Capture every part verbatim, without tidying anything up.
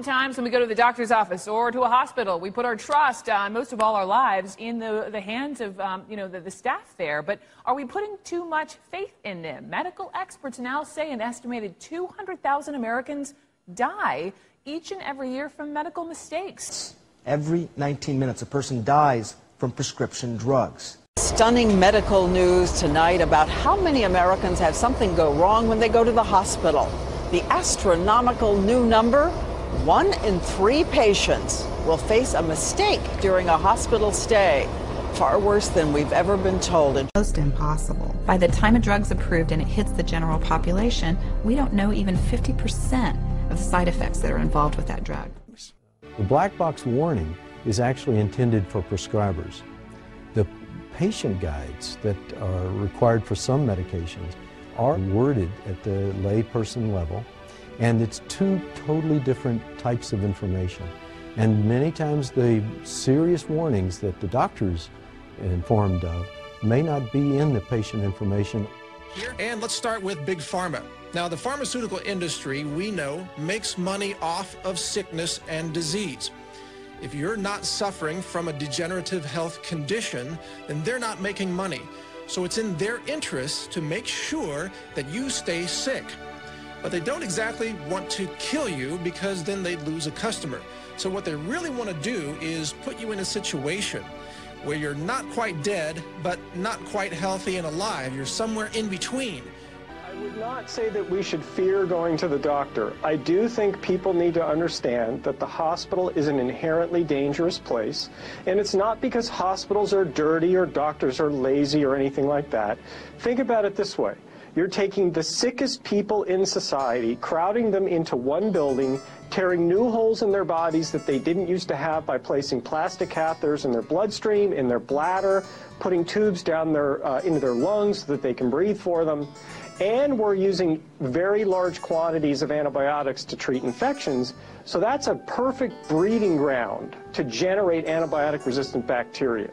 Oftentimes when we go to the doctor's office or to a hospital, we put our trust, uh, most of all our lives, in the, the hands of um, you know, the, the staff there. But are we putting too much faith in them? Medical experts now say an estimated two hundred thousand Americans die each and every year from medical mistakes. Every nineteen minutes, a person dies from prescription drugs. Stunning medical news tonight about how many Americans have something go wrong when they go to the hospital. The astronomical new number, one in three patients will face a mistake during a hospital stay. Far worse than we've ever been told. Most impossible. By the time a drug's approved and it hits the general population, we don't know even fifty percent of the side effects that are involved with that drug. The black box warning is actually intended for prescribers. The patient guides that are required for some medications are worded at the layperson level, and it's two totally different types of information. And many times the serious warnings that the doctor's informed of may not be in the patient information. And let's start with Big Pharma. Now, the pharmaceutical industry, we know, makes money off of sickness and disease. If you're not suffering from a degenerative health condition, then they're not making money. So it's in their interest to make sure that you stay sick. But they don't exactly want to kill you because then they'd lose a customer. So what they really want to do is put you in a situation where you're not quite dead, but not quite healthy and alive. You're somewhere in between. I would not say that we should fear going to the doctor. I do think people need to understand that the hospital is an inherently dangerous place, and it's not because hospitals are dirty or doctors are lazy or anything like that. Think about it this way. You're taking the sickest people in society, crowding them into one building, tearing new holes in their bodies that they didn't used to have by placing plastic catheters in their bloodstream, in their bladder, putting tubes down their, uh, into their lungs so that they can breathe for them. And we're using very large quantities of antibiotics to treat infections. So that's a perfect breeding ground to generate antibiotic-resistant bacteria.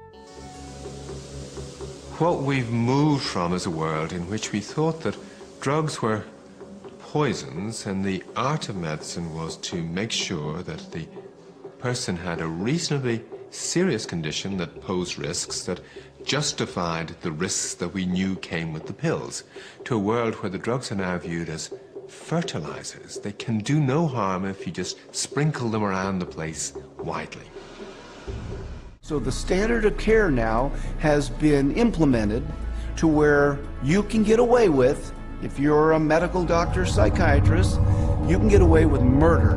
What we've moved from is a world in which we thought that drugs were poisons, and the art of medicine was to make sure that the person had a reasonably serious condition that posed risks that justified the risks that we knew came with the pills, to a world where the drugs are now viewed as fertilizers. They can do no harm if you just sprinkle them around the place widely. So the standard of care now has been implemented to where you can get away with, if you're a medical doctor, psychiatrist, you can get away with murder.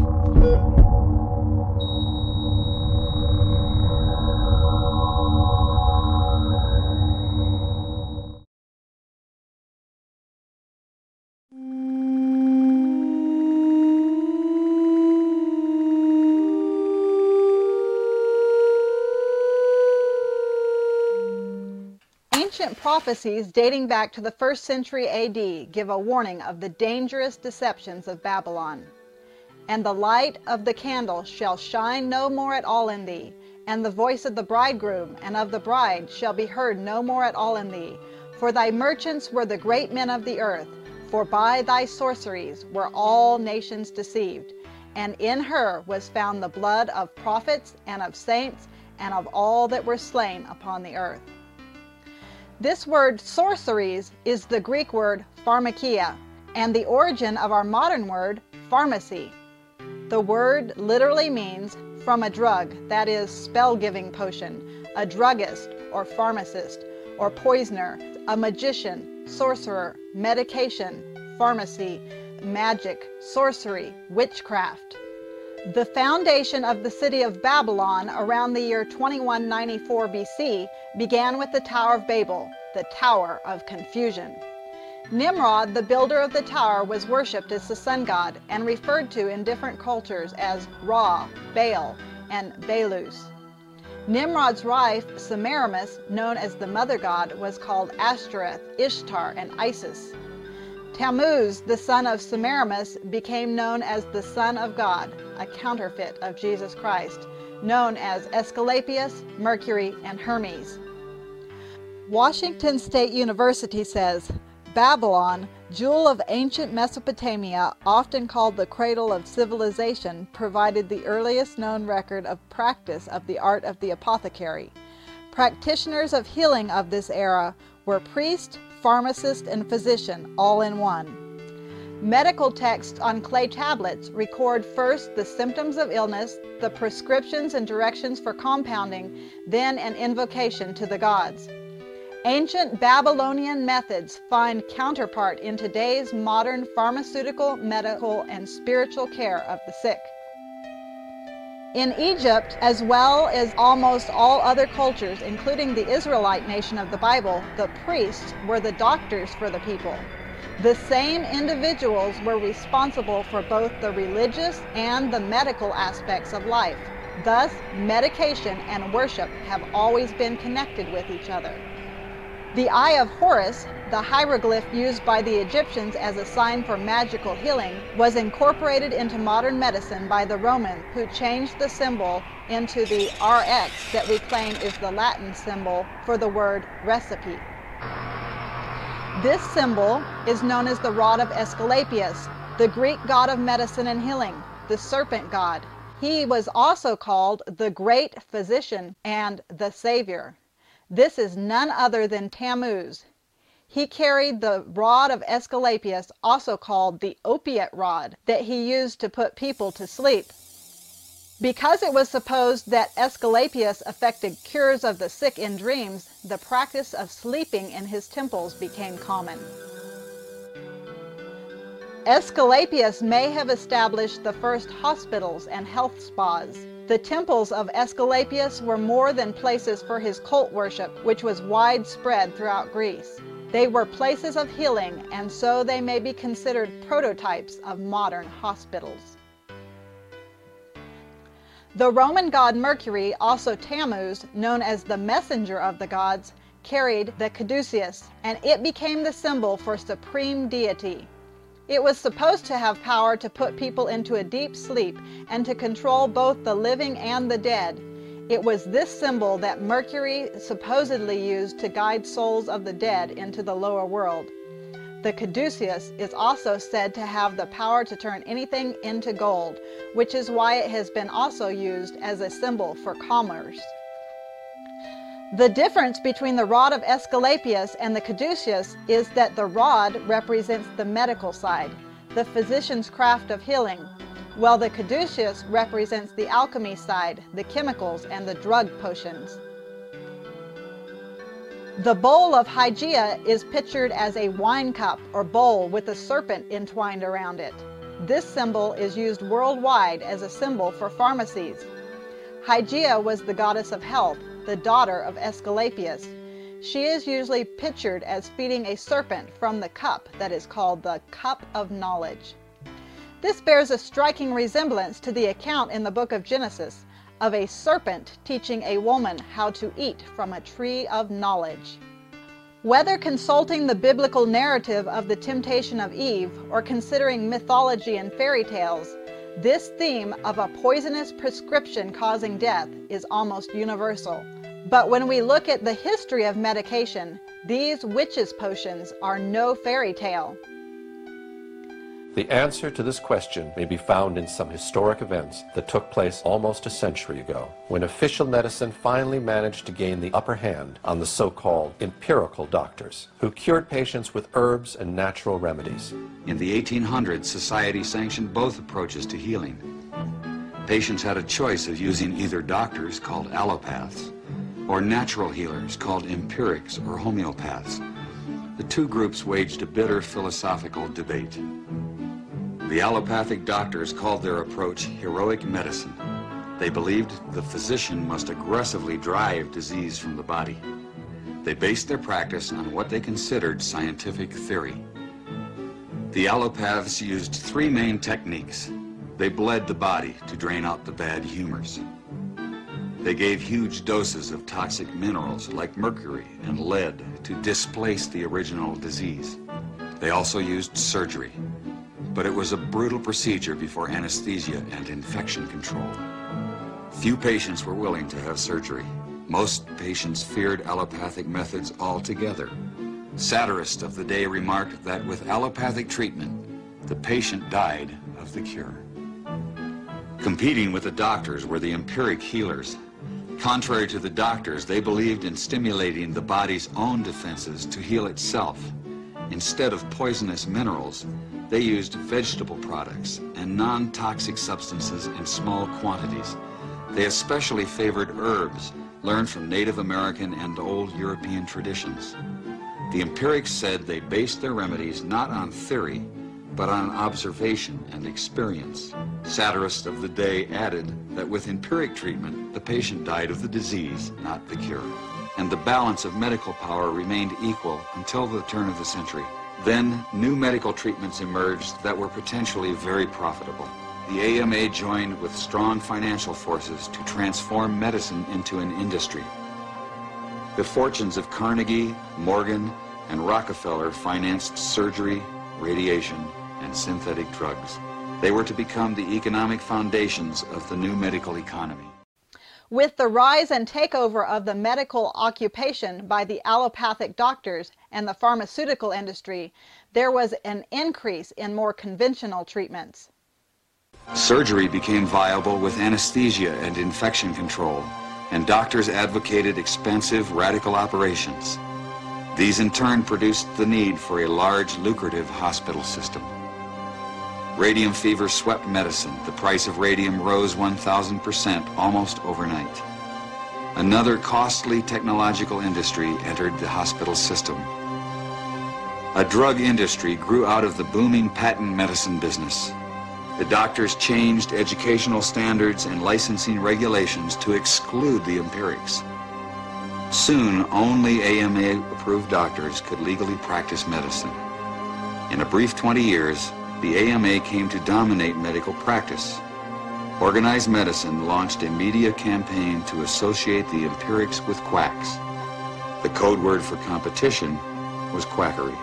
Ancient prophecies dating back to the first century A D give a warning of the dangerous deceptions of Babylon. And the light of the candle shall shine no more at all in thee, and the voice of the bridegroom and of the bride shall be heard no more at all in thee. For thy merchants were the great men of the earth, for by thy sorceries were all nations deceived. And in her was found the blood of prophets and of saints and of all that were slain upon the earth. This word sorceries is the Greek word pharmakia, and the origin of our modern word pharmacy. The word literally means from a drug, that is, spell-giving potion, a druggist or pharmacist, or poisoner, a magician, sorcerer, medication, pharmacy, magic, sorcery, witchcraft. The foundation of the city of Babylon around the year twenty-one ninety-four B C began with the Tower of Babel, the Tower of Confusion. Nimrod, the builder of the tower, was worshipped as the sun god and referred to in different cultures as Ra, Baal, and Belus. Nimrod's wife, Semiramis, known as the mother god, was called Ashtoreth, Ishtar, and Isis. Tammuz, the son of Semiramis, became known as the Son of God, a counterfeit of Jesus Christ, known as Esculapius, Mercury, and Hermes. Washington State University says, Babylon, jewel of ancient Mesopotamia, often called the cradle of civilization, provided the earliest known record of practice of the art of the apothecary. Practitioners of healing of this era were priest, pharmacist, and physician, all in one. Medical texts on clay tablets record first the symptoms of illness, the prescriptions and directions for compounding, then an invocation to the gods. Ancient Babylonian methods find counterpart in today's modern pharmaceutical, medical, and spiritual care of the sick. In Egypt, as well as almost all other cultures, including the Israelite nation of the Bible, the priests were the doctors for the people. The same individuals were responsible for both the religious and the medical aspects of life. Thus, medication and worship have always been connected with each other. The Eye of Horus, the hieroglyph used by the Egyptians as a sign for magical healing, was incorporated into modern medicine by the Romans, who changed the symbol into the R X that we claim is the Latin symbol for the word recipe. This symbol is known as the rod of Asclepius, the Greek god of medicine and healing, the serpent god. He was also called the Great Physician and the Savior. This is none other than Tammuz. He carried the rod of Asclepius, also called the opiate rod, that he used to put people to sleep. Because it was supposed that Asclepius effected cures of the sick in dreams, the practice of sleeping in his temples became common. Asclepius may have established the first hospitals and health spas. The temples of Asclepius were more than places for his cult worship, which was widespread throughout Greece. They were places of healing, and so they may be considered prototypes of modern hospitals. The Roman god Mercury, also Tammuz, known as the messenger of the gods, carried the caduceus, and it became the symbol for supreme deity. It was supposed to have power to put people into a deep sleep and to control both the living and the dead. It was this symbol that Mercury supposedly used to guide souls of the dead into the lower world. The caduceus is also said to have the power to turn anything into gold, which is why it has been also used as a symbol for commerce. The difference between the rod of Asclepius and the caduceus is that the rod represents the medical side, the physician's craft of healing, while the caduceus represents the alchemy side, the chemicals and the drug potions. The bowl of Hygeia is pictured as a wine cup or bowl with a serpent entwined around it. This symbol is used worldwide as a symbol for pharmacies. Hygeia was the goddess of health, the daughter of Asclepius. She is usually pictured as feeding a serpent from the cup that is called the cup of knowledge. This bears a striking resemblance to the account in the book of Genesis of a serpent teaching a woman how to eat from a tree of knowledge. Whether consulting the biblical narrative of the temptation of Eve or considering mythology and fairy tales, this theme of a poisonous prescription causing death is almost universal. But when we look at the history of medication, these witches' potions are no fairy tale. The answer to this question may be found in some historic events that took place almost a century ago, when official medicine finally managed to gain the upper hand on the so-called empirical doctors, who cured patients with herbs and natural remedies. In the eighteen hundreds, society sanctioned both approaches to healing. Patients had a choice of using either doctors, called allopaths, or natural healers, called empirics or homeopaths. The two groups waged a bitter philosophical debate. The allopathic doctors called their approach heroic medicine. They believed the physician must aggressively drive disease from the body. They based their practice on what they considered scientific theory. The allopaths used three main techniques. They bled the body to drain out the bad humors. They gave huge doses of toxic minerals like mercury and lead to displace the original disease. They also used surgery, but it was a brutal procedure before anesthesia and infection control. Few patients were willing to have surgery. Most patients feared allopathic methods altogether. Satirist of the day remarked that with allopathic treatment, the patient died of the cure. Competing with the doctors were the empiric healers. Contrary to the doctors, they believed in stimulating the body's own defenses to heal itself. Instead of poisonous minerals, they used vegetable products and non-toxic substances in small quantities. They especially favored herbs, learned from Native American and old European traditions. The empirics said they based their remedies not on theory, but on observation and experience. Satirists of the day added that with empiric treatment, the patient died of the disease, not the cure. And the balance of medical power remained equal until the turn of the century. Then, new medical treatments emerged that were potentially very profitable. The A M A joined with strong financial forces to transform medicine into an industry. The fortunes of Carnegie, Morgan, and Rockefeller financed surgery, radiation, and synthetic drugs. They were to become the economic foundations of the new medical economy. With the rise and takeover of the medical occupation by the allopathic doctors and the pharmaceutical industry, there was an increase in more conventional treatments. Surgery became viable with anesthesia and infection control, and doctors advocated expensive, radical operations. These in turn produced the need for a large, lucrative hospital system. Radium fever swept medicine. The price of radium rose one thousand percent almost overnight. Another costly technological industry entered the hospital system. A drug industry grew out of the booming patent medicine business. The doctors changed educational standards and licensing regulations to exclude the empirics. Soon, only A M A-approved doctors could legally practice medicine. In a brief twenty years, the A M A came to dominate medical practice. Organized Medicine launched a media campaign to associate the empirics with quacks. The code word for competition was quackery.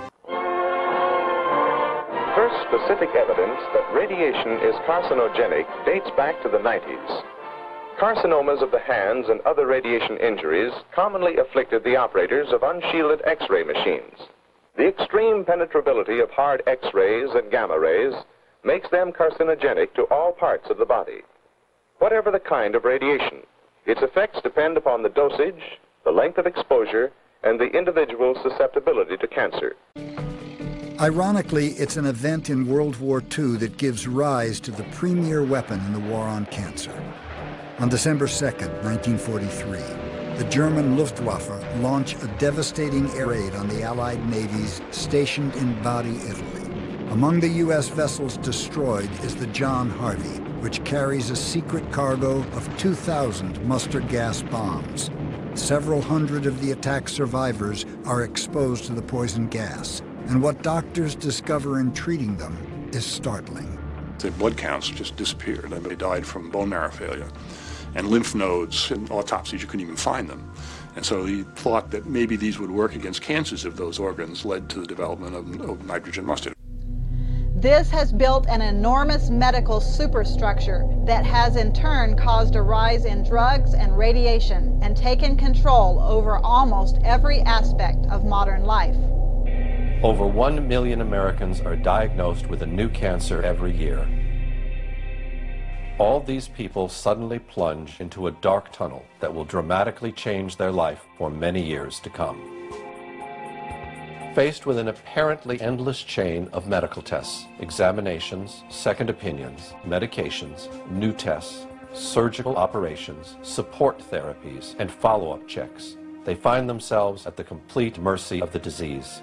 First specific evidence that radiation is carcinogenic dates back to the nineties. Carcinomas of the hands and other radiation injuries commonly afflicted the operators of unshielded X-ray machines. The extreme penetrability of hard X-rays and gamma rays makes them carcinogenic to all parts of the body. Whatever the kind of radiation, its effects depend upon the dosage, the length of exposure, and the individual's susceptibility to cancer. Ironically, it's an event in World War Two that gives rise to the premier weapon in the war on cancer. On December second, nineteen forty-three, the German Luftwaffe launched a devastating air raid on the Allied navies stationed in Bari, Italy. Among the U S vessels destroyed is the John Harvey, which carries a secret cargo of two thousand mustard gas bombs. Several hundred of the attack survivors are exposed to the poison gas, and what doctors discover in treating them is startling. The blood counts just disappeared. They died from bone marrow failure. And lymph nodes, in autopsies, you couldn't even find them. And so he thought that maybe these would work against cancers if those organs led to the development of, of nitrogen mustard. This has built an enormous medical superstructure that has in turn caused a rise in drugs and radiation and taken control over almost every aspect of modern life. Over one million Americans are diagnosed with a new cancer every year. All these people suddenly plunge into a dark tunnel that will dramatically change their life for many years to come. Faced with an apparently endless chain of medical tests, examinations, second opinions, medications, new tests, surgical operations, support therapies, and follow-up checks, they find themselves at the complete mercy of the disease.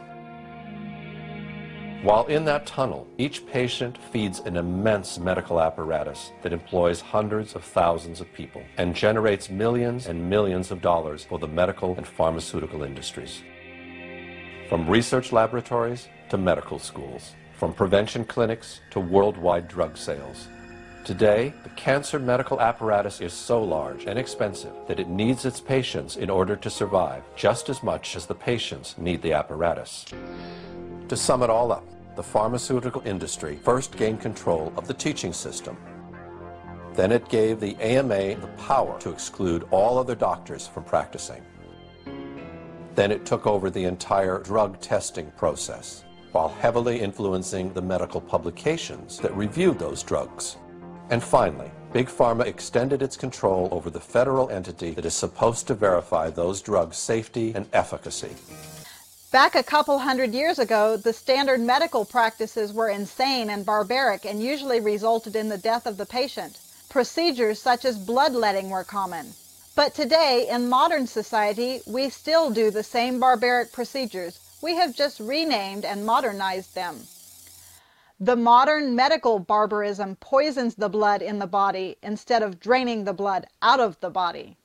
While in that tunnel, each patient feeds an immense medical apparatus that employs hundreds of thousands of people and generates millions and millions of dollars for the medical and pharmaceutical industries. From research laboratories to medical schools, from prevention clinics to worldwide drug sales. Today, the cancer medical apparatus is so large and expensive that it needs its patients in order to survive just as much as the patients need the apparatus. To sum it all up, the pharmaceutical industry first gained control of the teaching system. Then it gave the A M A the power to exclude all other doctors from practicing. Then it took over the entire drug testing process, while heavily influencing the medical publications that reviewed those drugs. And finally, Big Pharma extended its control over the federal entity that is supposed to verify those drugs' safety and efficacy. Back a couple hundred years ago, the standard medical practices were insane and barbaric and usually resulted in the death of the patient. Procedures such as bloodletting were common. But today, in modern society, we still do the same barbaric procedures. We have just renamed and modernized them. The modern medical barbarism poisons the blood in the body instead of draining the blood out of the body.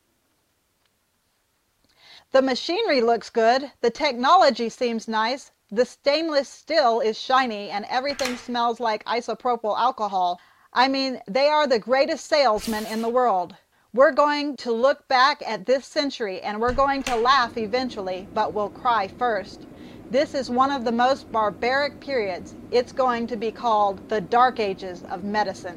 The machinery looks good, the technology seems nice, the stainless steel is shiny, and everything smells like isopropyl alcohol. I mean, they are the greatest salesmen in the world. We're going to look back at this century and we're going to laugh eventually, but we'll cry first. This is one of the most barbaric periods. It's going to be called the Dark Ages of medicine.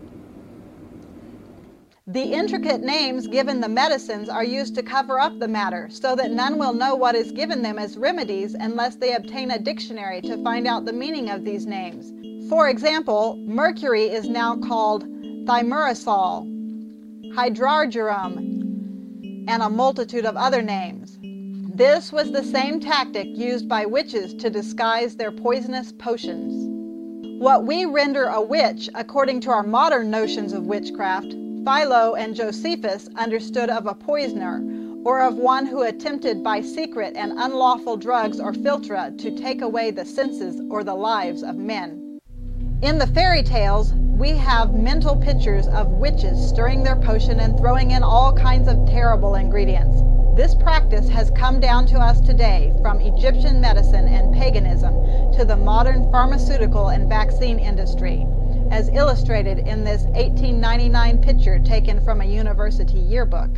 The intricate names given the medicines are used to cover up the matter so that none will know what is given them as remedies unless they obtain a dictionary to find out the meaning of these names. For example, mercury is now called thimerosal, hydrargyrum, and a multitude of other names. This was the same tactic used by witches to disguise their poisonous potions. What we render a witch, according to our modern notions of witchcraft, Philo and Josephus understood of a poisoner, or of one who attempted by secret and unlawful drugs or philtra to take away the senses or the lives of men. In the fairy tales, we have mental pictures of witches stirring their potion and throwing in all kinds of terrible ingredients. This practice has come down to us today from Egyptian medicine and paganism to the modern pharmaceutical and vaccine industry, as illustrated in this eighteen ninety-nine picture taken from a university yearbook.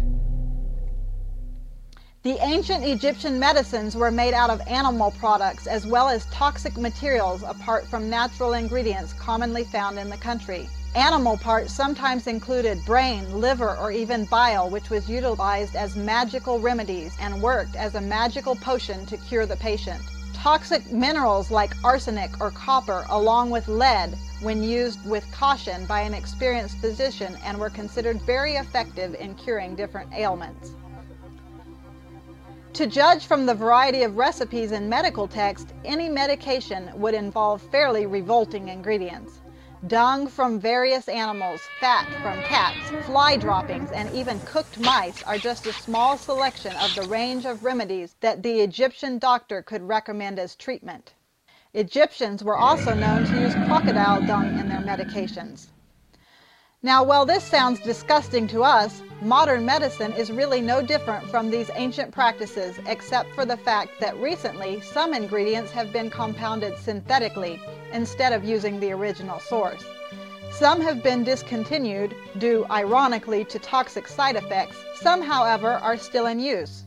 The ancient Egyptian medicines were made out of animal products as well as toxic materials apart from natural ingredients commonly found in the country. Animal parts sometimes included brain, liver, or even bile, which was utilized as magical remedies and worked as a magical potion to cure the patient. Toxic minerals like arsenic or copper, along with lead, when used with caution by an experienced physician, and were considered very effective in curing different ailments. To judge from the variety of recipes in medical text, any medication would involve fairly revolting ingredients. Dung from various animals, fat from cats, fly droppings, and even cooked mice are just a small selection of the range of remedies that the Egyptian doctor could recommend as treatment. Egyptians were also known to use crocodile dung in their medications. Now, while this sounds disgusting to us, modern medicine is really no different from these ancient practices, except for the fact that recently some ingredients have been compounded synthetically instead of using the original source. Some have been discontinued due, ironically, to toxic side effects. Some, however, are still in use.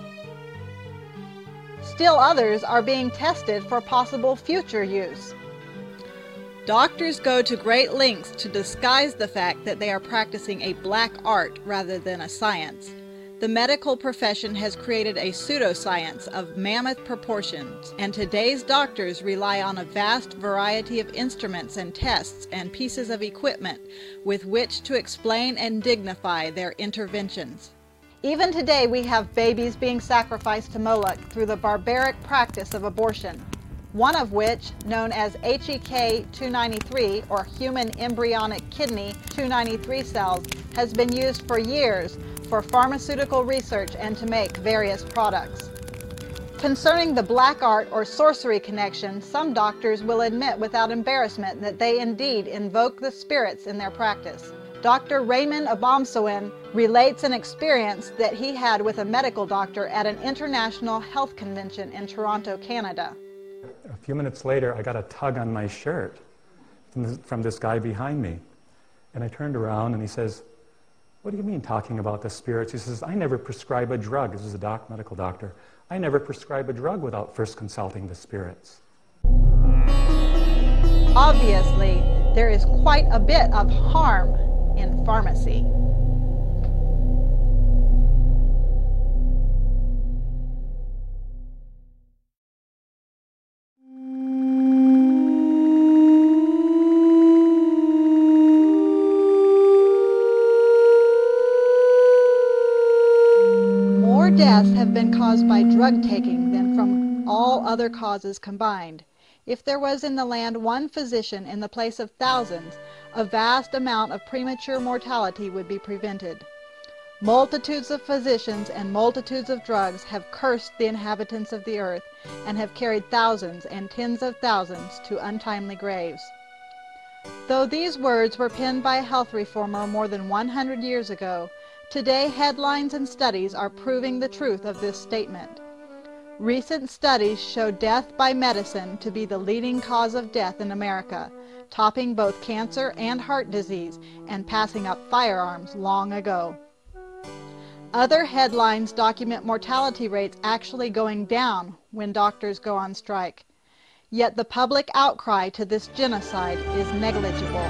Still others are being tested for possible future use. Doctors go to great lengths to disguise the fact that they are practicing a black art rather than a science. The medical profession has created a pseudoscience of mammoth proportions, and today's doctors rely on a vast variety of instruments and tests and pieces of equipment with which to explain and dignify their interventions. Even today we have babies being sacrificed to Moloch through the barbaric practice of abortion, one of which, known as H E K two ninety-three, or human embryonic kidney two ninety-three cells, has been used for years for pharmaceutical research and to make various products. Concerning the black art or sorcery connection, some doctors will admit without embarrassment that they indeed invoke the spirits in their practice. Doctor Raymond Abomsawin relates an experience that he had with a medical doctor at an international health convention in Toronto, Canada. A few minutes later, I got a tug on my shirt from this, from this guy behind me. And I turned around and he says, "What do you mean talking about the spirits?" He says, "I never prescribe a drug." This is a doc, medical doctor. "I never prescribe a drug without first consulting the spirits." Obviously, there is quite a bit of harm in pharmacy. deaths have been caused by drug taking than from all other causes combined. If there was in the land one physician in the place of thousands, a vast amount of premature mortality would be prevented. Multitudes of physicians and multitudes of drugs have cursed the inhabitants of the earth and have carried thousands and tens of thousands to untimely graves. Though these words were penned by a health reformer more than one hundred years ago, today headlines and studies are proving the truth of this statement. Recent studies show death by medicine to be the leading cause of death in America, topping both cancer and heart disease and passing up firearms long ago. Other headlines document mortality rates actually going down when doctors go on strike. Yet the public outcry to this genocide is negligible.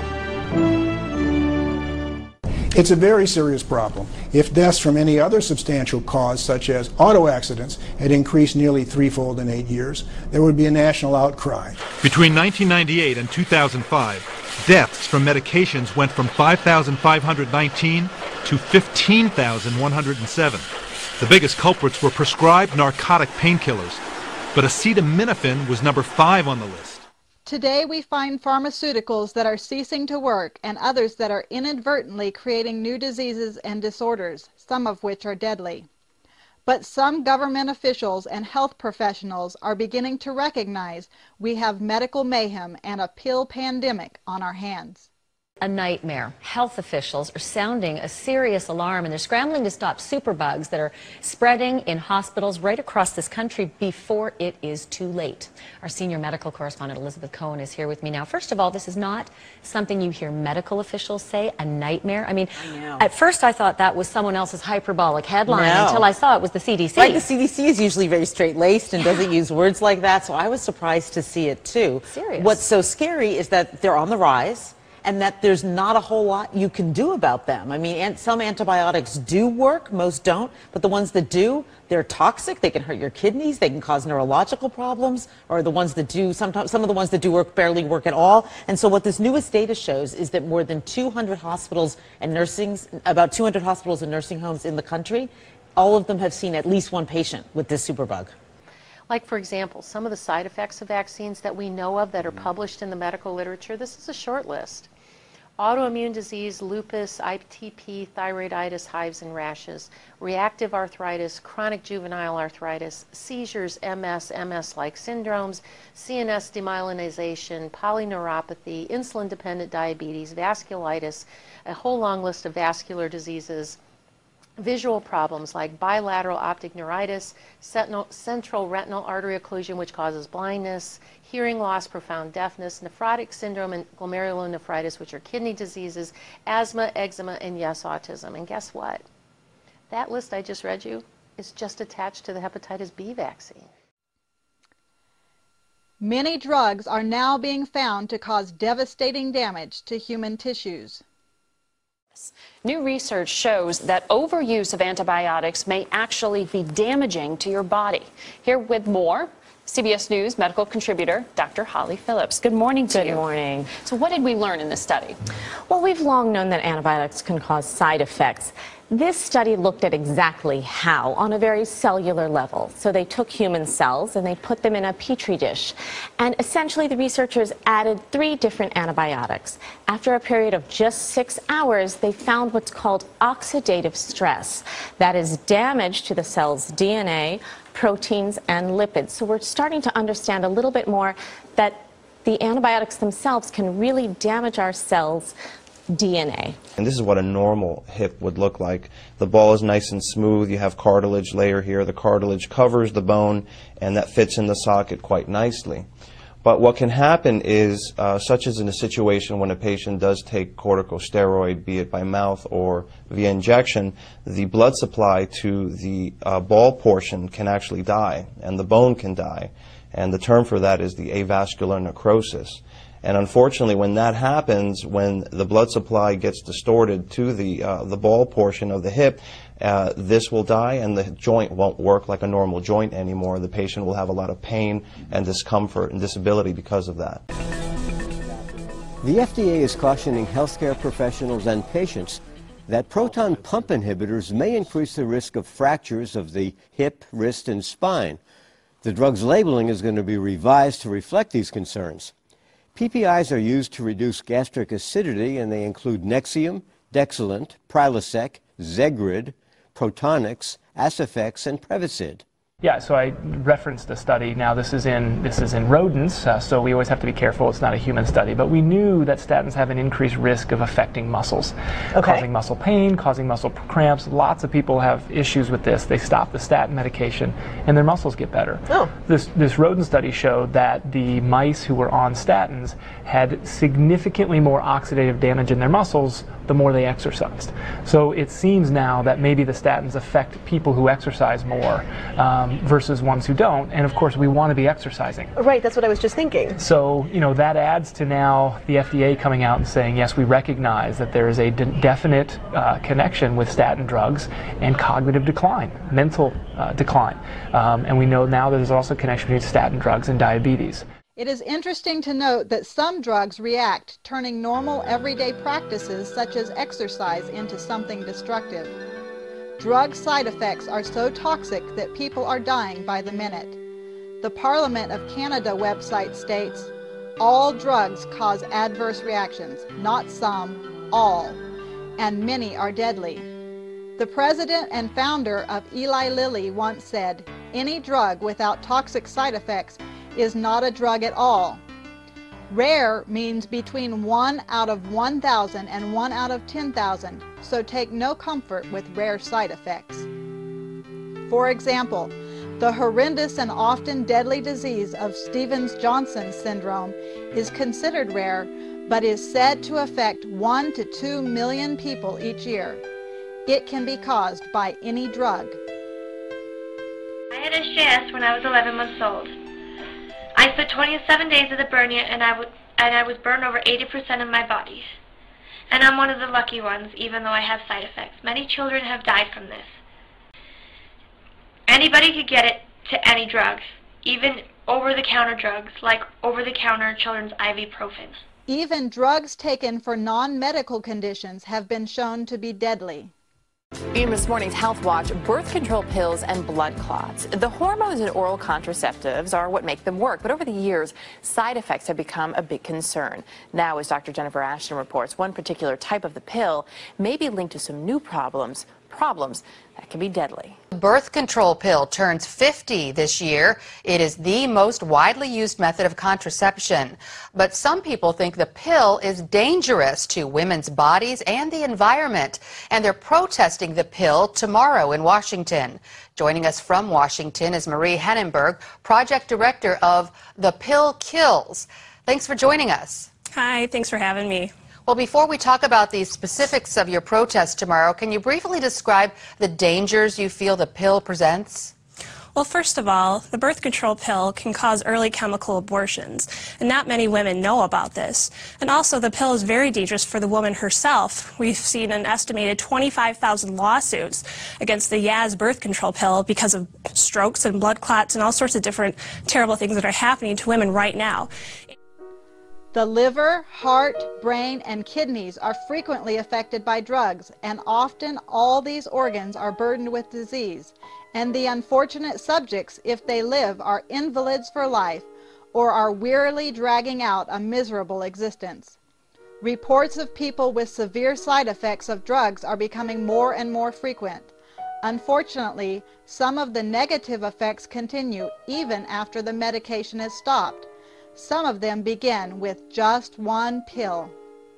It's a very serious problem. If deaths from any other substantial cause, such as auto accidents, had increased nearly threefold in eight years, there would be a national outcry. Between nineteen ninety-eight and two thousand five, deaths from medications went from five thousand five hundred nineteen to fifteen thousand one hundred seven. The biggest culprits were prescribed narcotic painkillers, but acetaminophen was number five on the list. Today we find pharmaceuticals that are ceasing to work and others that are inadvertently creating new diseases and disorders, some of which are deadly. But some government officials and health professionals are beginning to recognize we have medical mayhem and a pill pandemic on our hands. A nightmare. Health officials are sounding a serious alarm, and they're scrambling to stop superbugs that are spreading in hospitals right across this country before it is too late. Our senior medical correspondent Elizabeth Cohen is here with me now. First of all, this is not something you hear medical officials say, a nightmare. I mean, I at first I thought that was someone else's hyperbolic headline No. until I saw it was the C D C. Right, the C D C is usually very straight-laced and doesn't use words like that, so I was surprised to see it too. Serious. What's so scary is that they're on the rise, and that there's not a whole lot you can do about them. I mean, and some antibiotics do work, most don't, but the ones that do, they're toxic, they can hurt your kidneys, they can cause neurological problems, or the ones that do, sometimes some of the ones that do work barely work at all. And so what this newest data shows is that more than two hundred hospitals and nursing, about two hundred hospitals and nursing homes in the country, all of them have seen at least one patient with this superbug. Like, for example, some of the side effects of vaccines that we know of that are published in the medical literature, this is a short list. Autoimmune disease, lupus, I T P, thyroiditis, hives and rashes, reactive arthritis, chronic juvenile arthritis, seizures, M S, M S-like syndromes, C N S demyelinization, polyneuropathy, insulin-dependent diabetes, vasculitis, a whole long list of vascular diseases, visual problems like bilateral optic neuritis, sentinel, central retinal artery occlusion, which causes blindness, hearing loss, profound deafness, nephrotic syndrome, and glomerulonephritis, which are kidney diseases, asthma, eczema, and yes, autism. And guess what? That list I just read you is just attached to the hepatitis B vaccine. Many drugs are now being found to cause devastating damage to human tissues. New research shows that overuse of antibiotics may actually be damaging to your body. Here with more, C B S News medical contributor Doctor Holly Phillips. Good morning to you. Good morning. So what did we learn in this study? Well, we've long known that antibiotics can cause side effects. This study looked at exactly how, on a very cellular level. So they took human cells and they put them in a petri dish. And essentially the researchers added three different antibiotics. After a period of just six hours, they found what's called oxidative stress. That is damage to the cell's D N A, proteins, and lipids. So we're starting to understand a little bit more that the antibiotics themselves can really damage our cells' D N A. And this is what a normal hip would look like. The ball is nice and smooth. You have cartilage layer here. The cartilage covers the bone, and that fits in the socket quite nicely. But what can happen is, uh, such as in a situation when a patient does take corticosteroid, be it by mouth or via injection, the blood supply to the uh, ball portion can actually die, and the bone can die. And the term for that is the avascular necrosis. And unfortunately, when that happens, when the blood supply gets distorted to the uh, the ball portion of the hip, uh, this will die and the joint won't work like a normal joint anymore. The patient will have a lot of pain and discomfort and disability because of that. The F D A is cautioning healthcare professionals and patients that proton pump inhibitors may increase the risk of fractures of the hip, wrist, and spine. The drug's labeling is going to be revised to reflect these concerns. P P Is are used to reduce gastric acidity, and they include Nexium, Dexilant, Prilosec, Zegrid, Protonix, Acifex, and Prevacid. Yeah, so I referenced the study. Now this is in this is in rodents, uh, so we always have to be careful. It's not a human study, but we knew that statins have an increased risk of affecting muscles, okay. causing muscle pain, causing muscle cramps. Lots of people have issues with this. They stop the statin medication, and their muscles get better. Oh. This this rodent study showed that the mice who were on statins had significantly more oxidative damage in their muscles the more they exercised. So it seems now that maybe the statins affect people who exercise more um, versus ones who don't. And of course, we want to be exercising. Right, that's what I was just thinking. So, you know, that adds to now the F D A coming out and saying, yes, we recognize that there is a de definite uh, connection with statin drugs and cognitive decline, mental uh, decline. Um, and we know now that there's also a connection between statin drugs and diabetes. It is interesting to note that some drugs react, turning normal everyday practices such as exercise into something destructive. Drug side effects are so toxic that people are dying by the minute. The Parliament of Canada website states, all drugs cause adverse reactions, not some, all, and many are deadly. The president and founder of Eli Lilly once said, any drug without toxic side effects is not a drug at all. Rare means between one out of one thousand and one out of ten thousand, so take no comfort with rare side effects. For example, the horrendous and often deadly disease of Stevens-Johnson syndrome is considered rare, but is said to affect one to two million people each year. It can be caused by any drug. I had S J S when I was eleven months old. I spent twenty-seven days at the burn unit, and I, w and I was burned over eighty percent of my body. And I'm one of the lucky ones, even though I have side effects. Many children have died from this. Anybody could get it to any drug, even over-the-counter drugs, like over-the-counter children's ibuprofen. Even drugs taken for non-medical conditions have been shown to be deadly. In this morning's Health Watch, birth control pills and blood clots. The hormones in oral contraceptives are what make them work, but over the years, side effects have become a big concern. Now, as Doctor Jennifer Ashton reports, one particular type of the pill may be linked to some new problems, problems that can be deadly. The birth control pill turns fifty this year. It is the most widely used method of contraception. But some people think the pill is dangerous to women's bodies and the environment, and they're protesting the pill tomorrow in Washington. Joining us from Washington is Marie Hennenberg, project director of The Pill Kills. Thanks for joining us. Hi, thanks for having me. Well, before we talk about the specifics of your protest tomorrow, can you briefly describe the dangers you feel the pill presents? Well, first of all, the birth control pill can cause early chemical abortions, and not many women know about this. And also, the pill is very dangerous for the woman herself. We've seen an estimated twenty-five thousand lawsuits against the Yaz birth control pill because of strokes and blood clots and all sorts of different terrible things that are happening to women right now. The liver, heart, brain, and kidneys are frequently affected by drugs, and often all these organs are burdened with disease. And the unfortunate subjects, if they live, are invalids for life or are wearily dragging out a miserable existence. Reports of people with severe side effects of drugs are becoming more and more frequent. Unfortunately, some of the negative effects continue even after the medication is stopped. Some of them begin with just one pill.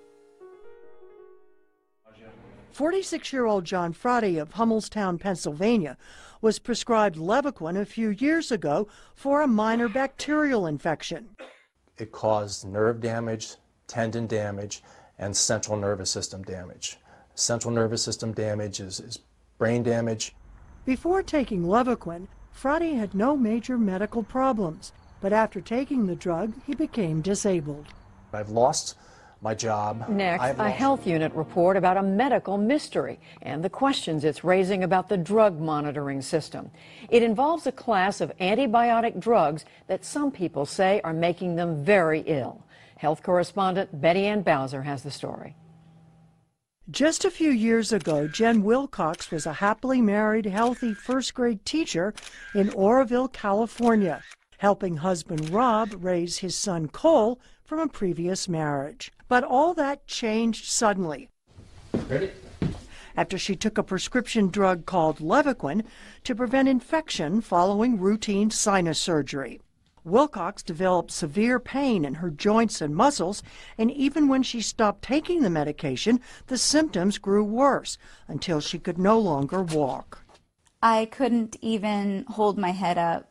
forty-six-year-old John Frati of Hummelstown, Pennsylvania, was prescribed Levaquin a few years ago for a minor bacterial infection. It caused nerve damage, tendon damage, and central nervous system damage. Central nervous system damage is, is brain damage. Before taking Levaquin, Frati had no major medical problems. But after taking the drug, he became disabled. I've lost my job. Next, a health unit report about a medical mystery and the questions it's raising about the drug monitoring system. It involves a class of antibiotic drugs that some people say are making them very ill. Health correspondent Betty Ann Bowser has the story. Just a few years ago, Jen Wilcox was a happily married, healthy first-grade teacher in Oroville, California, helping husband Rob raise his son Cole from a previous marriage. But all that changed suddenly. Ready? After she took a prescription drug called Levaquin to prevent infection following routine sinus surgery. Wilcox developed severe pain in her joints and muscles, and even when she stopped taking the medication, the symptoms grew worse until she could no longer walk. I couldn't even hold my head up,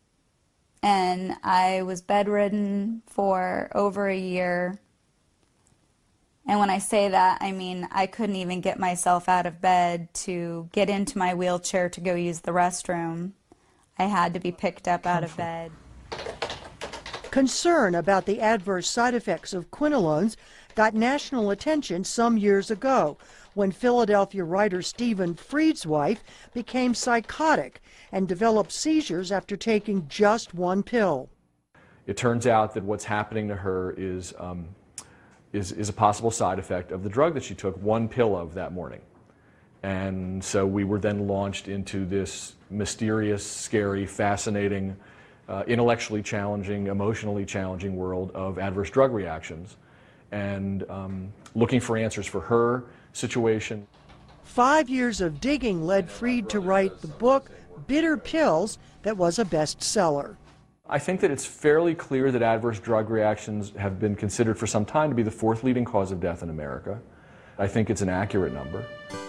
and I was bedridden for over a year. And when I say that, I mean I couldn't even get myself out of bed to get into my wheelchair to go use the restroom. I had to be picked up out of bed. Concern about the adverse side effects of quinolones got national attention some years ago when Philadelphia writer Stephen Fried's wife became psychotic and developed seizures after taking just one pill. It turns out that what's happening to her is um, Is, is a possible side effect of the drug that she took one pill of that morning. And so we were then launched into this mysterious, scary, fascinating, uh, intellectually challenging, emotionally challenging world of adverse drug reactions, and um, looking for answers for her situation. Five years of digging led Fried to write the book Bitter Pills that was a bestseller. I think that it's fairly clear that adverse drug reactions have been considered for some time to be the fourth leading cause of death in America. I think it's an accurate number.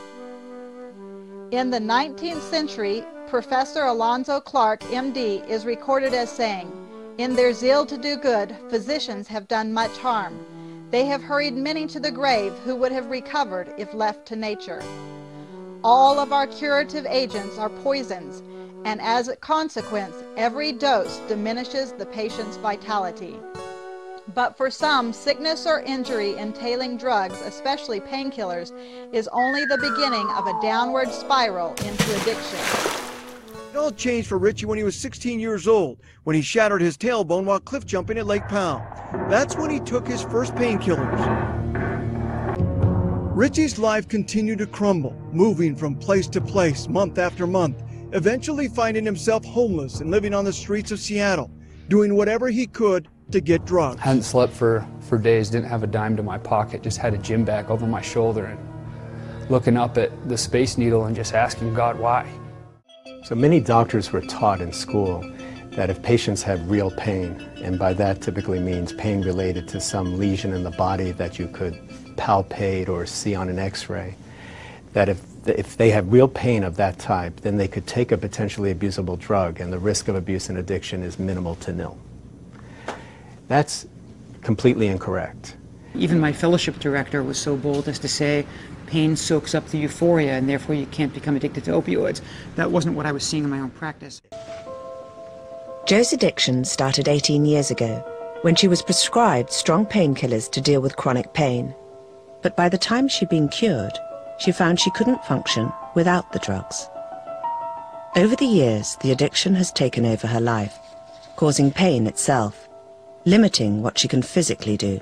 In the nineteenth century, Professor Alonzo Clark, M D, is recorded as saying, "In their zeal to do good, physicians have done much harm. They have hurried many to the grave who would have recovered if left to nature. All of our curative agents are poisons, and as a consequence, every dose diminishes the patient's vitality. But for some, sickness or injury entailing drugs, especially painkillers, is only the beginning of a downward spiral into addiction." It all changed for Richie when he was sixteen years old, when he shattered his tailbone while cliff jumping at Lake Powell. That's when he took his first painkillers. Richie's life continued to crumble, moving from place to place, month after month, eventually finding himself homeless and living on the streets of Seattle, doing whatever he could to get drugs. Hadn't slept for, for days, didn't have a dime to my pocket, just had a gym bag over my shoulder and looking up at the Space Needle and just asking God why. So many doctors were taught in school that if patients had real pain, and by that typically means pain related to some lesion in the body that you could palpate or see on an x-ray, that if if they have real pain of that type, then they could take a potentially abusable drug and the risk of abuse and addiction is minimal to nil. That's completely incorrect. Even my fellowship director was so bold as to say pain soaks up the euphoria and therefore you can't become addicted to opioids. That wasn't what I was seeing in my own practice. Jo's addiction started eighteen years ago when she was prescribed strong painkillers to deal with chronic pain. But by the time she'd been cured, she found she couldn't function without the drugs. Over the years, the addiction has taken over her life, causing pain itself, limiting what she can physically do.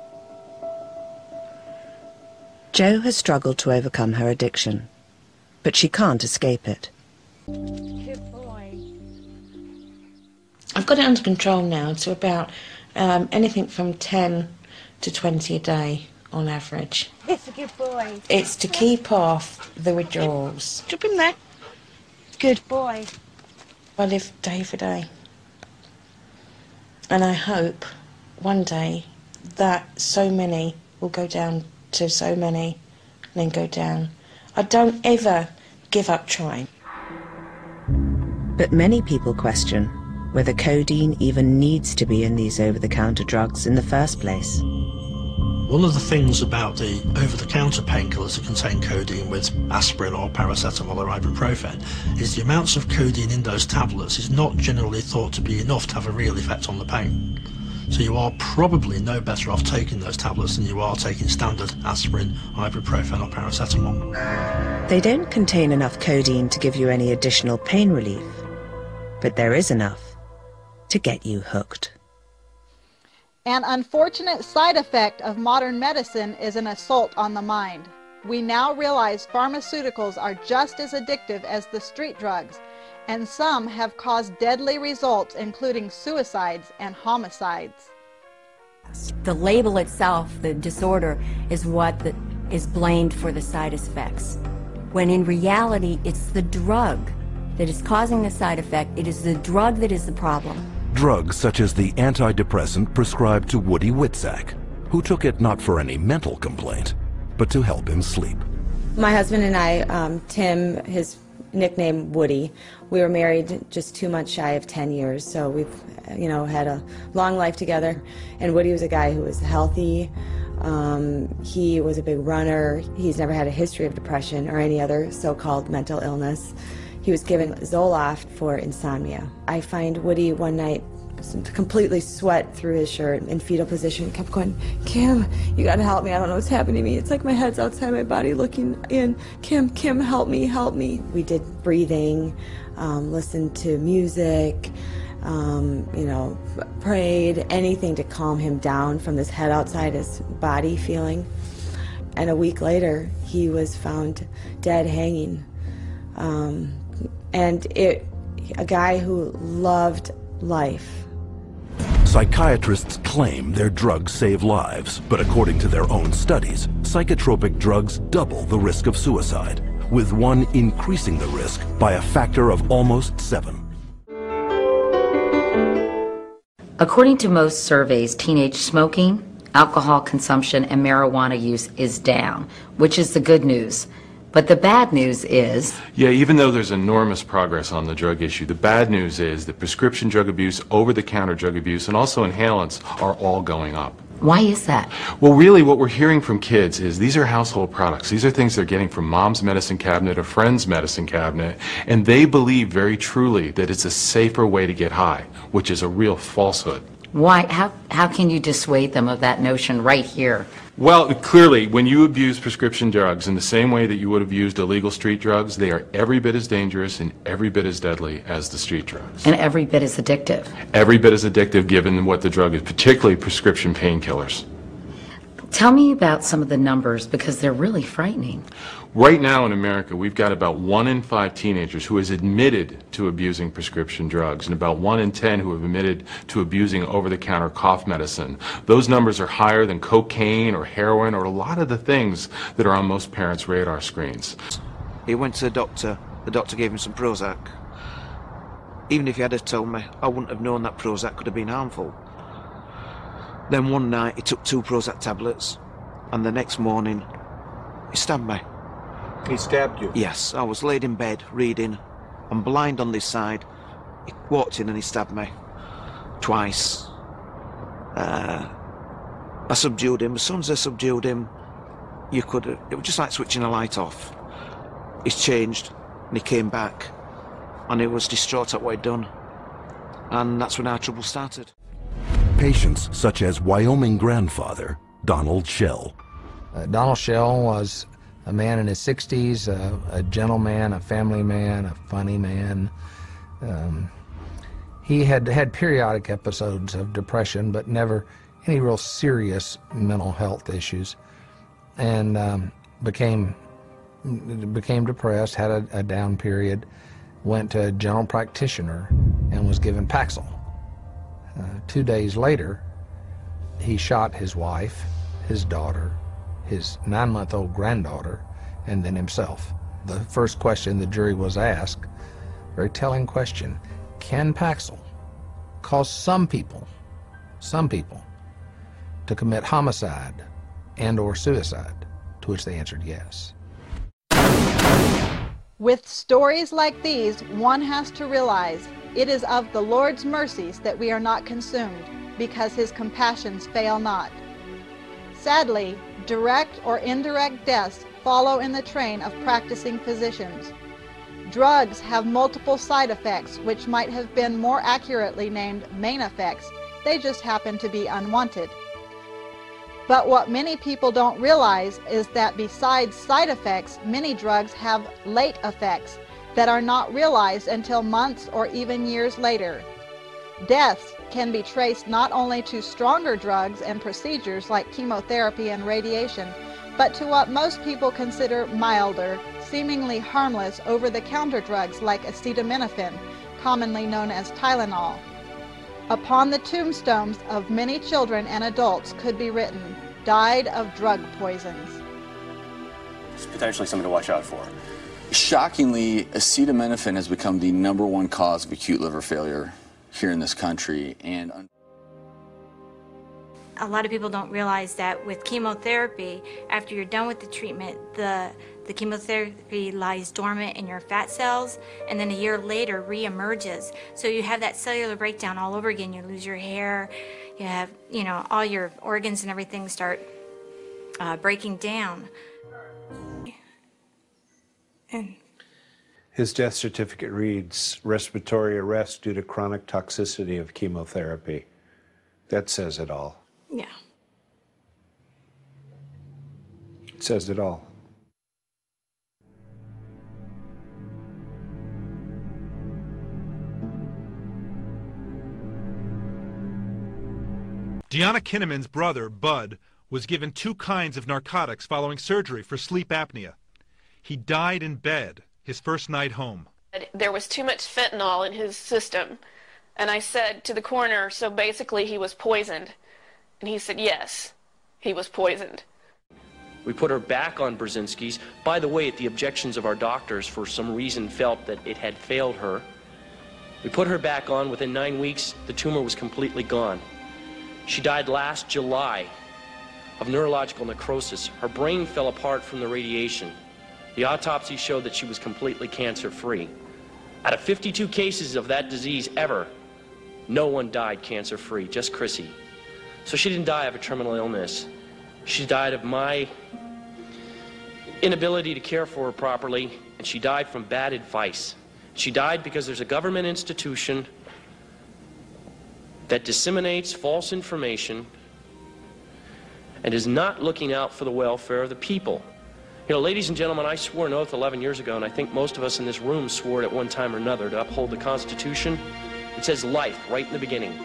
Jo has struggled to overcome her addiction, but she can't escape it. Good boy. I've got it under control now to about um, anything from ten to twenty a day on average. It's a good boy. It's to keep off the withdrawals. Drop him there. Good boy. I live day for day. And I hope one day that so many will go down to so many and then go down. I don't ever give up trying. But many people question whether codeine even needs to be in these over-the-counter drugs in the first place. One of the things about the over-the-counter painkillers that contain codeine with aspirin or paracetamol or ibuprofen is the amounts of codeine in those tablets is not generally thought to be enough to have a real effect on the pain. So you are probably no better off taking those tablets than you are taking standard aspirin, ibuprofen or paracetamol. They don't contain enough codeine to give you any additional pain relief, but there is enough to get you hooked. An unfortunate side effect of modern medicine is an assault on the mind. We now realize pharmaceuticals are just as addictive as the street drugs, and some have caused deadly results, including suicides and homicides. The label itself, the disorder, is what the, is blamed for the side effects, when in reality it's the drug that is causing the side effect. It is the drug that is the problem. Drugs such as the antidepressant prescribed to Woody Witzak, who took it not for any mental complaint, but to help him sleep. My husband and I, um, Tim, his nickname Woody, we were married just two months shy of ten years, so we've, you know, had a long life together. And Woody was a guy who was healthy. Um, he was a big runner. He's never had a history of depression or any other so-called mental illness. He was given Zoloft for insomnia. I find Woody one night completely sweat through his shirt in fetal position. He kept going, Kim, you gotta help me. I don't know what's happening to me. It's like my head's outside my body looking in. Kim, Kim, help me, help me. We did breathing, um, listened to music, um, you know, prayed, anything to calm him down from this head outside his body feeling. And a week later, he was found dead hanging. Um, and it, a guy who loved life. Psychiatrists claim their drugs save lives, but according to their own studies, psychotropic drugs double the risk of suicide, with one increasing the risk by a factor of almost seven. According to most surveys, teenage smoking, alcohol consumption, and marijuana use is down, which is the good news. But the bad news is... Yeah, even though there's enormous progress on the drug issue, the bad news is that prescription drug abuse, over-the-counter drug abuse, and also inhalants are all going up. Why is that? Well, really what we're hearing from kids is these are household products. These are things they're getting from mom's medicine cabinet or friend's medicine cabinet, and they believe very truly that it's a safer way to get high, which is a real falsehood. Why? How, how can you dissuade them of that notion right here? Well, clearly, when you abuse prescription drugs in the same way that you would have used illegal street drugs, they are every bit as dangerous and every bit as deadly as the street drugs. And every bit as addictive. Every bit as addictive given what the drug is, particularly prescription painkillers. Tell me about some of the numbers, because they're really frightening. Right now in America, we've got about one in five teenagers who is admitted to abusing prescription drugs, and about one in ten who have admitted to abusing over-the-counter cough medicine. Those numbers are higher than cocaine or heroin or a lot of the things that are on most parents' radar screens. He went to the doctor. The doctor gave him some Prozac. Even if he had have told me, I wouldn't have known that Prozac could have been harmful. Then one night he took two Prozac tablets, and the next morning he stabbed me. He stabbed you? Yes, I was laid in bed reading. I'm blind on this side. He walked in and he stabbed me twice. Uh, I subdued him. As soon as I subdued him, you could. It was just like switching a light off. He's changed, and he came back, and he was distraught at what he'd done, and that's when our trouble started. Patients such as Wyoming grandfather Donald Shell. Uh, Donald Shell was a man in his sixties, uh, a gentleman, a family man, a funny man. Um, he had had periodic episodes of depression, but never any real serious mental health issues, and um, became became depressed, had a, a down period, went to a general practitioner, and was given Paxil. Uh, two days later, he shot his wife, his daughter, his nine-month-old granddaughter, and then himself. The first question the jury was asked, very telling question, can Paxil cause some people, some people, to commit homicide and or suicide? To which they answered yes. With stories like these, one has to realize it is of the Lord's mercies that we are not consumed, because his compassions fail not. Sadly, direct or indirect deaths follow in the train of practicing physicians. Drugs have multiple side effects which might have been more accurately named main effects. They just happen to be unwanted. But what many people don't realize is that besides side effects, many drugs have late effects that are not realized until months or even years later. Deaths can be traced not only to stronger drugs and procedures like chemotherapy and radiation, but to what most people consider milder, seemingly harmless over-the-counter drugs like acetaminophen, commonly known as Tylenol. Upon the tombstones of many children and adults could be written, "Died of drug poisons." It's potentially something to watch out for. Shockingly, acetaminophen has become the number one cause of acute liver failure here in this country. And a lot of people don't realize that with chemotherapy, after you're done with the treatment, the, the chemotherapy lies dormant in your fat cells, and then a year later reemerges. So you have that cellular breakdown all over again. You lose your hair, you have, you know, all your organs and everything start uh, breaking down. And his death certificate reads, respiratory arrest due to chronic toxicity of chemotherapy. That says it all. Yeah. It says it all. Deanna Kinnaman's brother, Bud, was given two kinds of narcotics following surgery for sleep apnea. He died in bed his first night home. There was too much fentanyl in his system, and I said to the coroner, so basically he was poisoned. And he said, yes, he was poisoned. We put her back on Brzezinski's. By the way, at the objections of our doctors, for some reason felt that it had failed her. We put her back on. Within nine weeks, the tumor was completely gone. She died last July of neurological necrosis. Her brain fell apart from the radiation. The autopsy showed that she was completely cancer-free. Out of fifty-two cases of that disease ever, no one died cancer-free, just Chrissy. So she didn't die of a terminal illness. She died of my inability to care for her properly, and she died from bad advice. She died because there's a government institution that disseminates false information and is not looking out for the welfare of the people. You know, ladies and gentlemen, I swore an oath eleven years ago, and I think most of us in this room swore it at one time or another, to uphold the Constitution. It says life right in the beginning.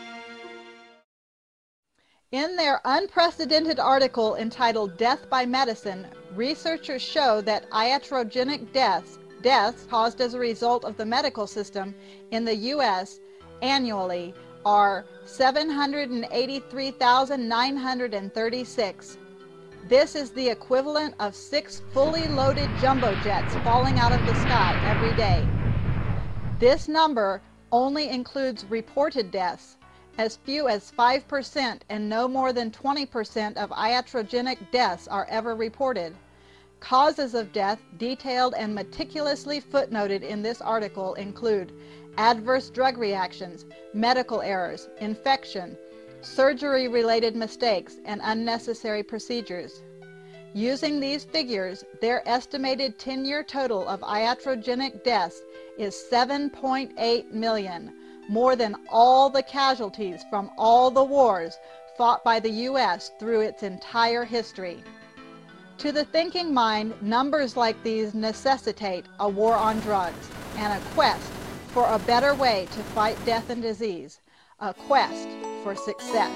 In their unprecedented article entitled Death by Medicine, researchers show that iatrogenic deaths, deaths caused as a result of the medical system in the U S annually are seven hundred eighty-three thousand nine hundred thirty-six. This is the equivalent of six fully loaded jumbo jets falling out of the sky every day. This number only includes reported deaths. As few as five percent and no more than twenty percent of iatrogenic deaths are ever reported. Causes of death detailed and meticulously footnoted in this article include adverse drug reactions, medical errors, infection, surgery-related mistakes, and unnecessary procedures. Using these figures, their estimated ten-year total of iatrogenic deaths is seven point eight million, more than all the casualties from all the wars fought by the U S through its entire history. To the thinking mind, numbers like these necessitate a war on drugs and a quest for a better way to fight death and disease, a quest for success.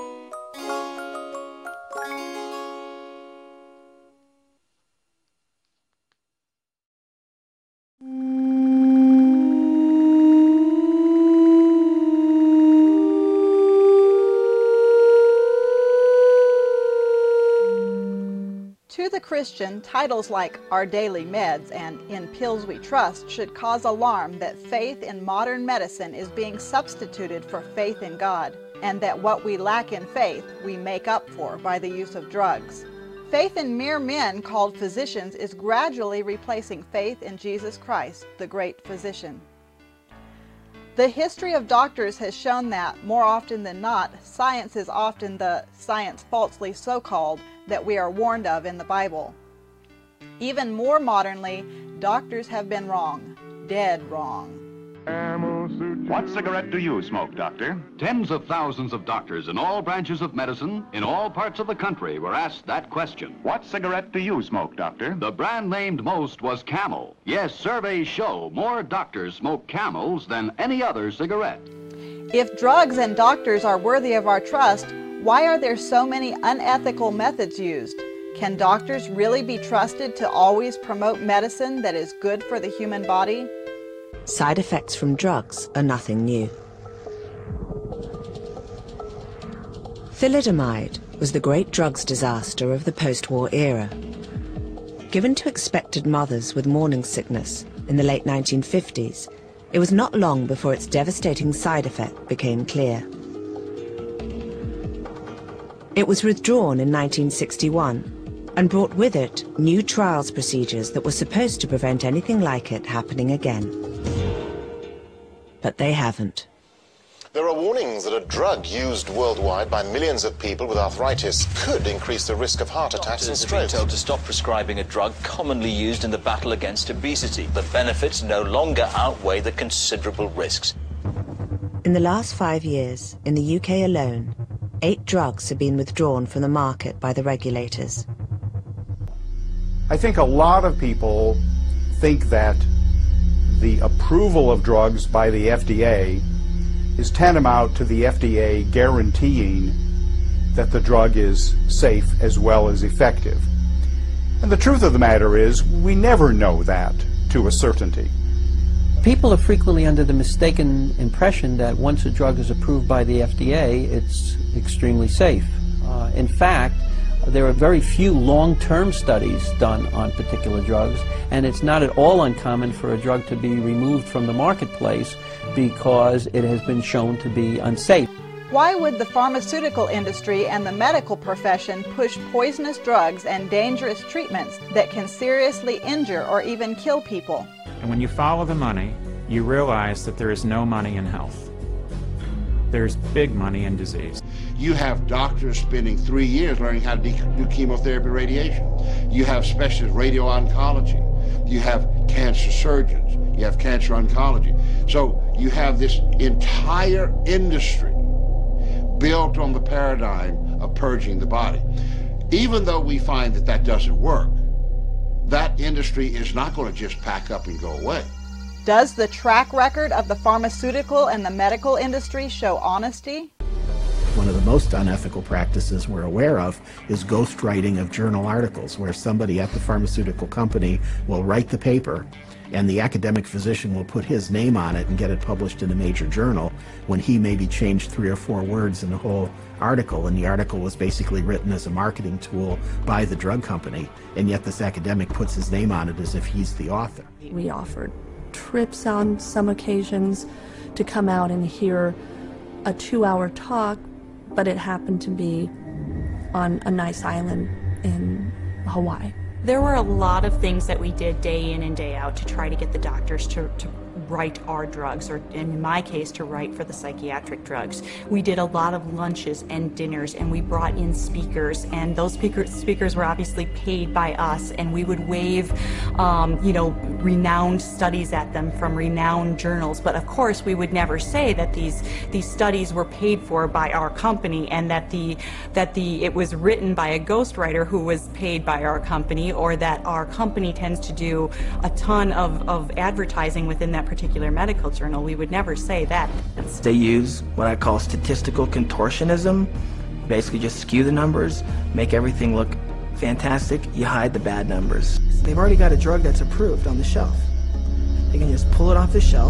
To the Christian, titles like Our Daily Meds and In Pills We Trust should cause alarm that faith in modern medicine is being substituted for faith in God, and that what we lack in faith we make up for by the use of drugs. Faith in mere men called physicians is gradually replacing faith in Jesus Christ, the great physician. The history of doctors has shown that, more often than not, science is often the science falsely so-called that we are warned of in the Bible. Even more modernly, doctors have been wrong, dead wrong. What cigarette do you smoke, Doctor? Tens of thousands of doctors in all branches of medicine, in all parts of the country, were asked that question. What cigarette do you smoke, Doctor? The brand named most was Camel. Yes, surveys show more doctors smoke Camels than any other cigarette. If drugs and doctors are worthy of our trust, why are there so many unethical methods used? Can doctors really be trusted to always promote medicine that is good for the human body? Side effects from drugs are nothing new. Thalidomide was the great drugs disaster of the post-war era. Given to expectant mothers with morning sickness in the late nineteen fifties, it was not long before its devastating side effect became clear. It was withdrawn in nineteen sixty-one and brought with it new trials procedures that were supposed to prevent anything like it happening again. But they haven't. There are warnings that a drug used worldwide by millions of people with arthritis could increase the risk of heart attacks and Doctors have been strokes. told to stop prescribing a drug commonly used in the battle against obesity. The benefits no longer outweigh the considerable risks. In the last five years, in the U K alone, eight drugs have been withdrawn from the market by the regulators. I think a lot of people think that the approval of drugs by the F D A is tantamount to the F D A guaranteeing that the drug is safe as well as effective. And the truth of the matter is, we never know that to a certainty. People are frequently under the mistaken impression that once a drug is approved by the F D A, it's extremely safe. Uh, in fact, there are very few long-term studies done on particular drugs, and it's not at all uncommon for a drug to be removed from the marketplace because it has been shown to be unsafe. Why would the pharmaceutical industry and the medical profession push poisonous drugs and dangerous treatments that can seriously injure or even kill people? And when you follow the money, you realize that there is no money in health. There's big money in disease. You have doctors spending three years learning how to do chemotherapy radiation. You have specialist radio-oncology. You have cancer surgeons. You have cancer oncology. So you have this entire industry built on the paradigm of purging the body. Even though we find that that doesn't work, that industry is not going to just pack up and go away. Does the track record of the pharmaceutical and the medical industry show honesty? One of the most unethical practices we're aware of is ghostwriting of journal articles, where somebody at the pharmaceutical company will write the paper and the academic physician will put his name on it and get it published in a major journal when he maybe changed three or four words in the whole article, and the article was basically written as a marketing tool by the drug company, and yet this academic puts his name on it as if he's the author. We offered trips on some occasions to come out and hear a two-hour talk, but it happened to be on a nice island in Hawaii. There were a lot of things that we did day in and day out to try to get the doctors to, to write our drugs, or in my case, to write for the psychiatric drugs. We did a lot of lunches and dinners, and we brought in speakers, and those speakers, speakers were obviously paid by us, and we would wave, um, you know, renowned studies at them from renowned journals. But of course, we would never say that these these studies were paid for by our company, and that the that the it was written by a ghostwriter who was paid by our company, or that our company tends to do a ton of, of advertising within that particular medical journal. We would never say that. They use what I call statistical contortionism, basically just skew the numbers, make everything look fantastic, you hide the bad numbers. They've already got a drug that's approved on the shelf. They can just pull it off the shelf,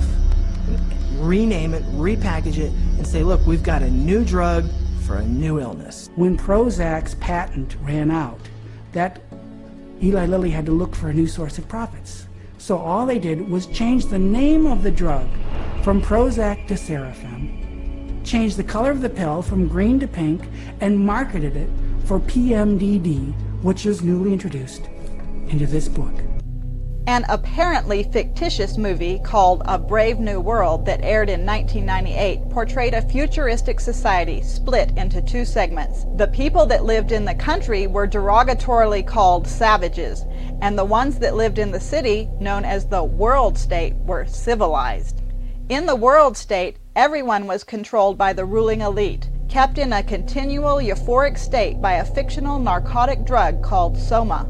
rename it, repackage it, and say, look, we've got a new drug for a new illness. When Prozac's patent ran out, that Eli Lilly had to look for a new source of profits. So all they did was change the name of the drug from Prozac to Serafem, change the color of the pill from green to pink, and marketed it for P M D D, which is newly introduced into this book. An apparently fictitious movie called A Brave New World that aired in nineteen ninety-eight portrayed a futuristic society split into two segments. The people that lived in the country were derogatorily called savages, and the ones that lived in the city, known as the world state, were civilized. In the world state, everyone was controlled by the ruling elite, kept in a continual euphoric state by a fictional narcotic drug called soma.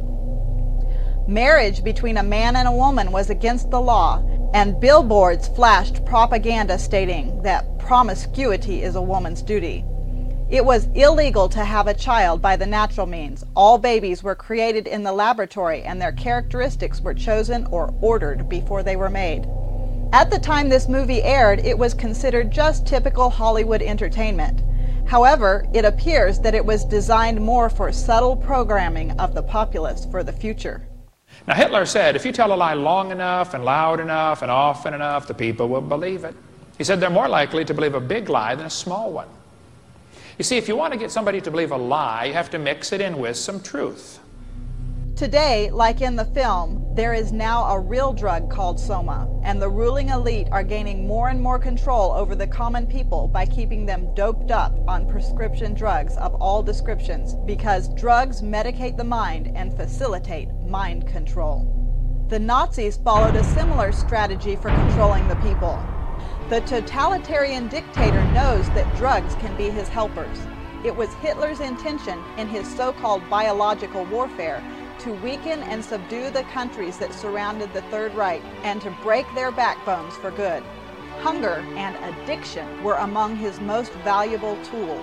Marriage between a man and a woman was against the law, and billboards flashed propaganda stating that promiscuity is a woman's duty. It was illegal to have a child by the natural means. All babies were created in the laboratory and their characteristics were chosen or ordered before they were made. At the time this movie aired, it was considered just typical Hollywood entertainment. However, it appears that it was designed more for subtle programming of the populace for the future. Now Hitler said, if you tell a lie long enough and loud enough and often enough, the people will believe it. He said they're more likely to believe a big lie than a small one. You see, if you want to get somebody to believe a lie, you have to mix it in with some truth. Today, like in the film, there is now a real drug called Soma, and the ruling elite are gaining more and more control over the common people by keeping them doped up on prescription drugs of all descriptions, because drugs medicate the mind and facilitate mind control. The Nazis followed a similar strategy for controlling the people. The totalitarian dictator knows that drugs can be his helpers. It was Hitler's intention in his so-called biological warfare to weaken and subdue the countries that surrounded the Third Reich and to break their backbones for good. Hunger and addiction were among his most valuable tools.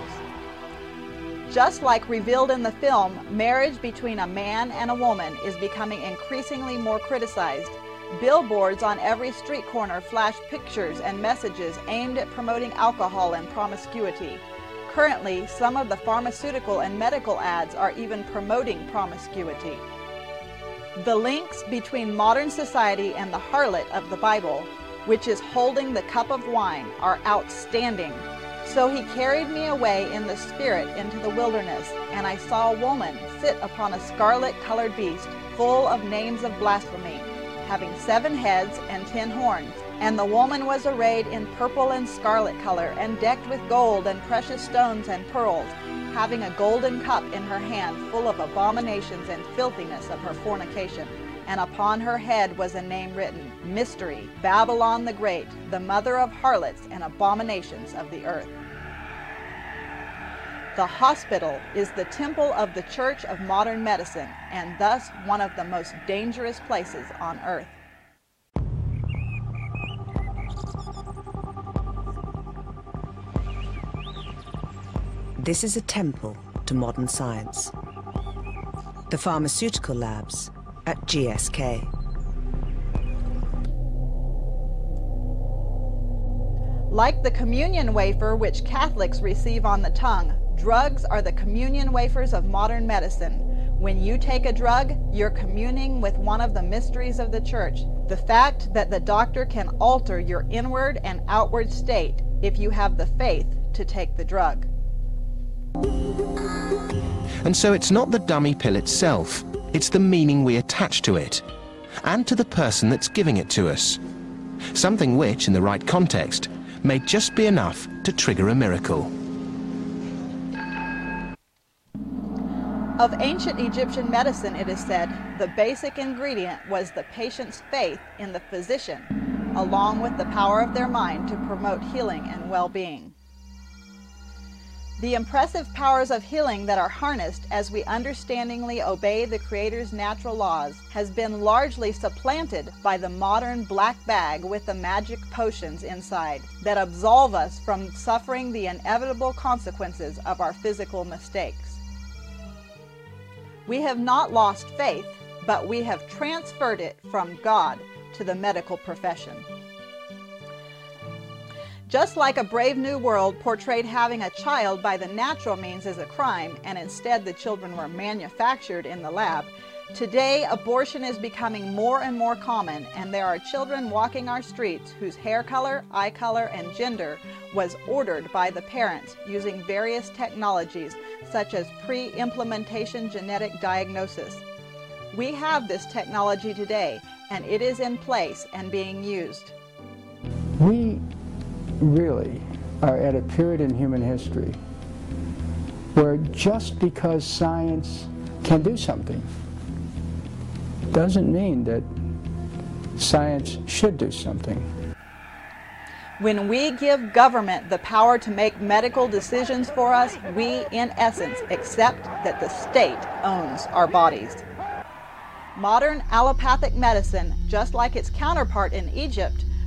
Just like revealed in the film, marriage between a man and a woman is becoming increasingly more criticized. Billboards on every street corner flash pictures and messages aimed at promoting alcohol and promiscuity. Currently, some of the pharmaceutical and medical ads are even promoting promiscuity. The links between modern society and the harlot of the Bible, which is holding the cup of wine, are outstanding. So he carried me away in the spirit into the wilderness, and I saw a woman sit upon a scarlet-colored beast, full of names of blasphemy, having seven heads and ten horns. And the woman was arrayed in purple and scarlet color, and decked with gold and precious stones and pearls, having a golden cup in her hand full of abominations and filthiness of her fornication. And upon her head was a name written, Mystery, Babylon the Great, the mother of harlots and abominations of the earth. The hospital is the temple of the Church of Modern Medicine, and thus one of the most dangerous places on earth. This is a temple to modern science. The pharmaceutical labs at G S K. Like the communion wafer which Catholics receive on the tongue, drugs are the communion wafers of modern medicine. When you take a drug, you're communing with one of the mysteries of the Church, the fact that the doctor can alter your inward and outward state if you have the faith to take the drug. And so it's not the dummy pill itself, it's the meaning we attach to it, and to the person that's giving it to us. Something which, in the right context, may just be enough to trigger a miracle. Of ancient Egyptian medicine, it is said, the basic ingredient was the patient's faith in the physician, along with the power of their mind to promote healing and well-being. The impressive powers of healing that are harnessed as we understandingly obey the Creator's natural laws has been largely supplanted by the modern black bag with the magic potions inside that absolve us from suffering the inevitable consequences of our physical mistakes. We have not lost faith, but we have transferred it from God to the medical profession. Just like A Brave New World portrayed having a child by the natural means as a crime, and instead the children were manufactured in the lab, today abortion is becoming more and more common, and there are children walking our streets whose hair color, eye color, and gender was ordered by the parents using various technologies such as pre-implementation genetic diagnosis. We have this technology today, and it is in place and being used. We really are at a period in human history where just because science can do something doesn't mean that science should do something. When we give government the power to make medical decisions for us, we, in essence, accept that the state owns our bodies. Modern allopathic medicine, just like its counterpart in Egypt,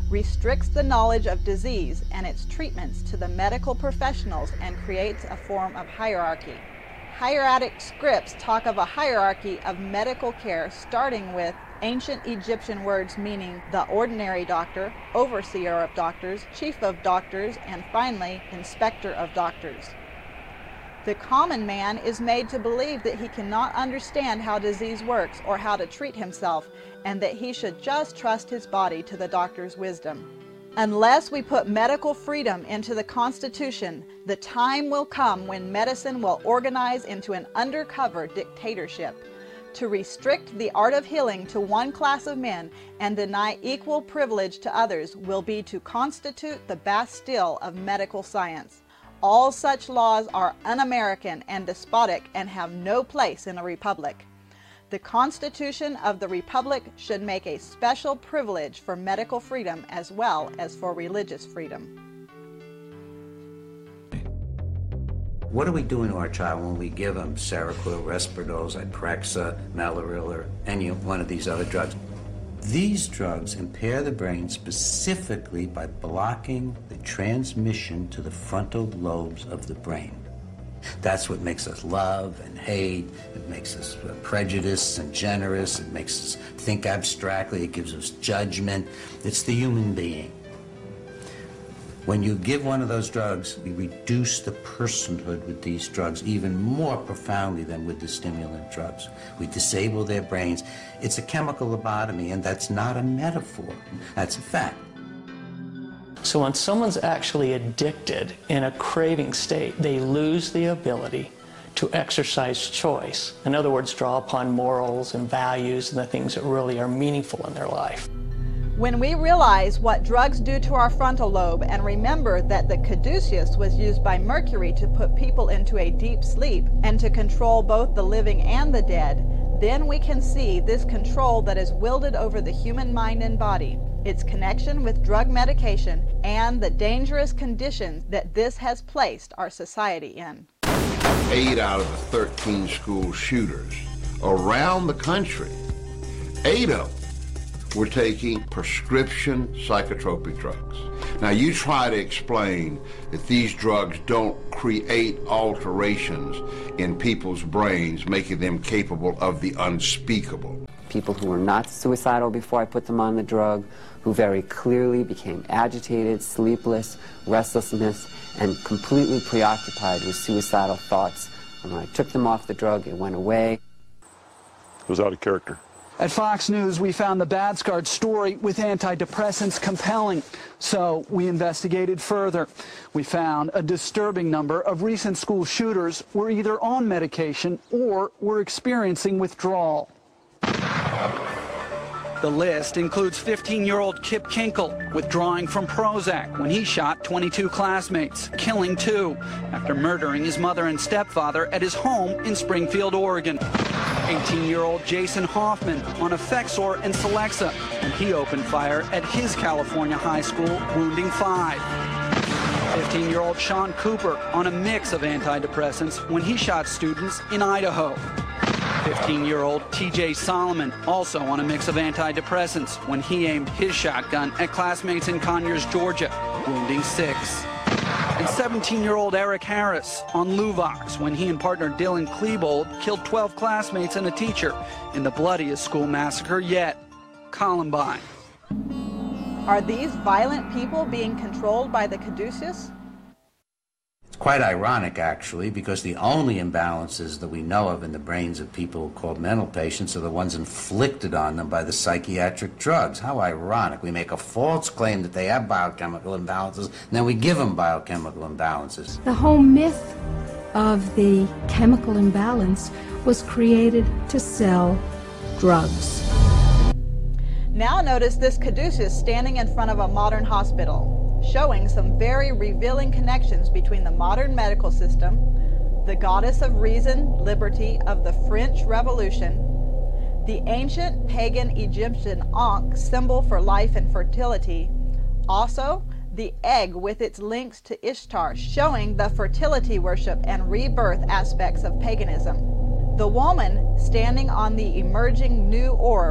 restricts the knowledge of disease and its treatments to the medical professionals and creates a form of hierarchy. Hieratic scripts talk of a hierarchy of medical care, starting with ancient Egyptian words meaning the ordinary doctor, overseer of doctors, chief of doctors, and finally, inspector of doctors. The common man is made to believe that he cannot understand how disease works or how to treat himself, and that he should just trust his body to the doctor's wisdom. Unless we put medical freedom into the Constitution, the time will come when medicine will organize into an undercover dictatorship. To restrict the art of healing to one class of men and deny equal privilege to others will be to constitute the Bastille of medical science. All such laws are un-American and despotic and have no place in a republic. The Constitution of the Republic should make a special privilege for medical freedom as well as for religious freedom. What are we doing to our child when we give them Seroquel, Risperdal, Zyprexa, Malaril, or any one of these other drugs? These drugs impair the brain specifically by blocking the transmission to the frontal lobes of the brain. That's what makes us love and hate. It makes us prejudiced and generous. It makes us think abstractly. It gives us judgment. It's the human being. When you give one of those drugs, we reduce the personhood with these drugs even more profoundly than with the stimulant drugs. We disable their brains. It's a chemical lobotomy, and that's not a metaphor. That's a fact. So when someone's actually addicted in a craving state, they lose the ability to exercise choice. In other words, draw upon morals and values and the things that really are meaningful in their life. When we realize what drugs do to our frontal lobe and remember that the caduceus was used by Mercury to put people into a deep sleep and to control both the living and the dead, then we can see this control that is wielded over the human mind and body, its connection with drug medication, and the dangerous conditions that this has placed our society in. Eight out of the thirteen school shooters around the country, eight of them were taking prescription psychotropic drugs. Now you try to explain that these drugs don't create alterations in people's brains, making them capable of the unspeakable. People who were not suicidal before I put them on the drug, who very clearly became agitated, sleepless, restlessness, and completely preoccupied with suicidal thoughts. And when I took them off the drug, it went away. It was out of character. At Fox News, we found the Badscard story with antidepressants compelling, so we investigated further. We found a disturbing number of recent school shooters were either on medication or were experiencing withdrawal. The list includes fifteen-year-old Kip Kinkle withdrawing from Prozac when he shot twenty-two classmates, killing two, after murdering his mother and stepfather at his home in Springfield, Oregon. eighteen-year-old Jason Hoffman on Effexor and Celexa when he opened fire at his California high school, wounding five. fifteen-year-old Sean Cooper on a mix of antidepressants when he shot students in Idaho. fifteen-year-old T J Solomon also on a mix of antidepressants when he aimed his shotgun at classmates in Conyers, Georgia, wounding six. And seventeen-year-old Eric Harris on Luvox when he and partner Dylan Klebold killed twelve classmates and a teacher in the bloodiest school massacre yet, Columbine. Are these violent people being controlled by the caduceus? It's quite ironic, actually, because the only imbalances that we know of in the brains of people called mental patients are the ones inflicted on them by the psychiatric drugs. How ironic. We make a false claim that they have biochemical imbalances, and then we give them biochemical imbalances. The whole myth of the chemical imbalance was created to sell drugs. Now notice this caduceus standing in front of a modern hospital, showing some very revealing connections between the modern medical system, the goddess of reason, liberty of the French Revolution, the ancient pagan Egyptian Ankh, symbol for life and fertility, also the egg with its links to Ishtar, showing the fertility worship and rebirth aspects of paganism. The woman standing on the emerging new orb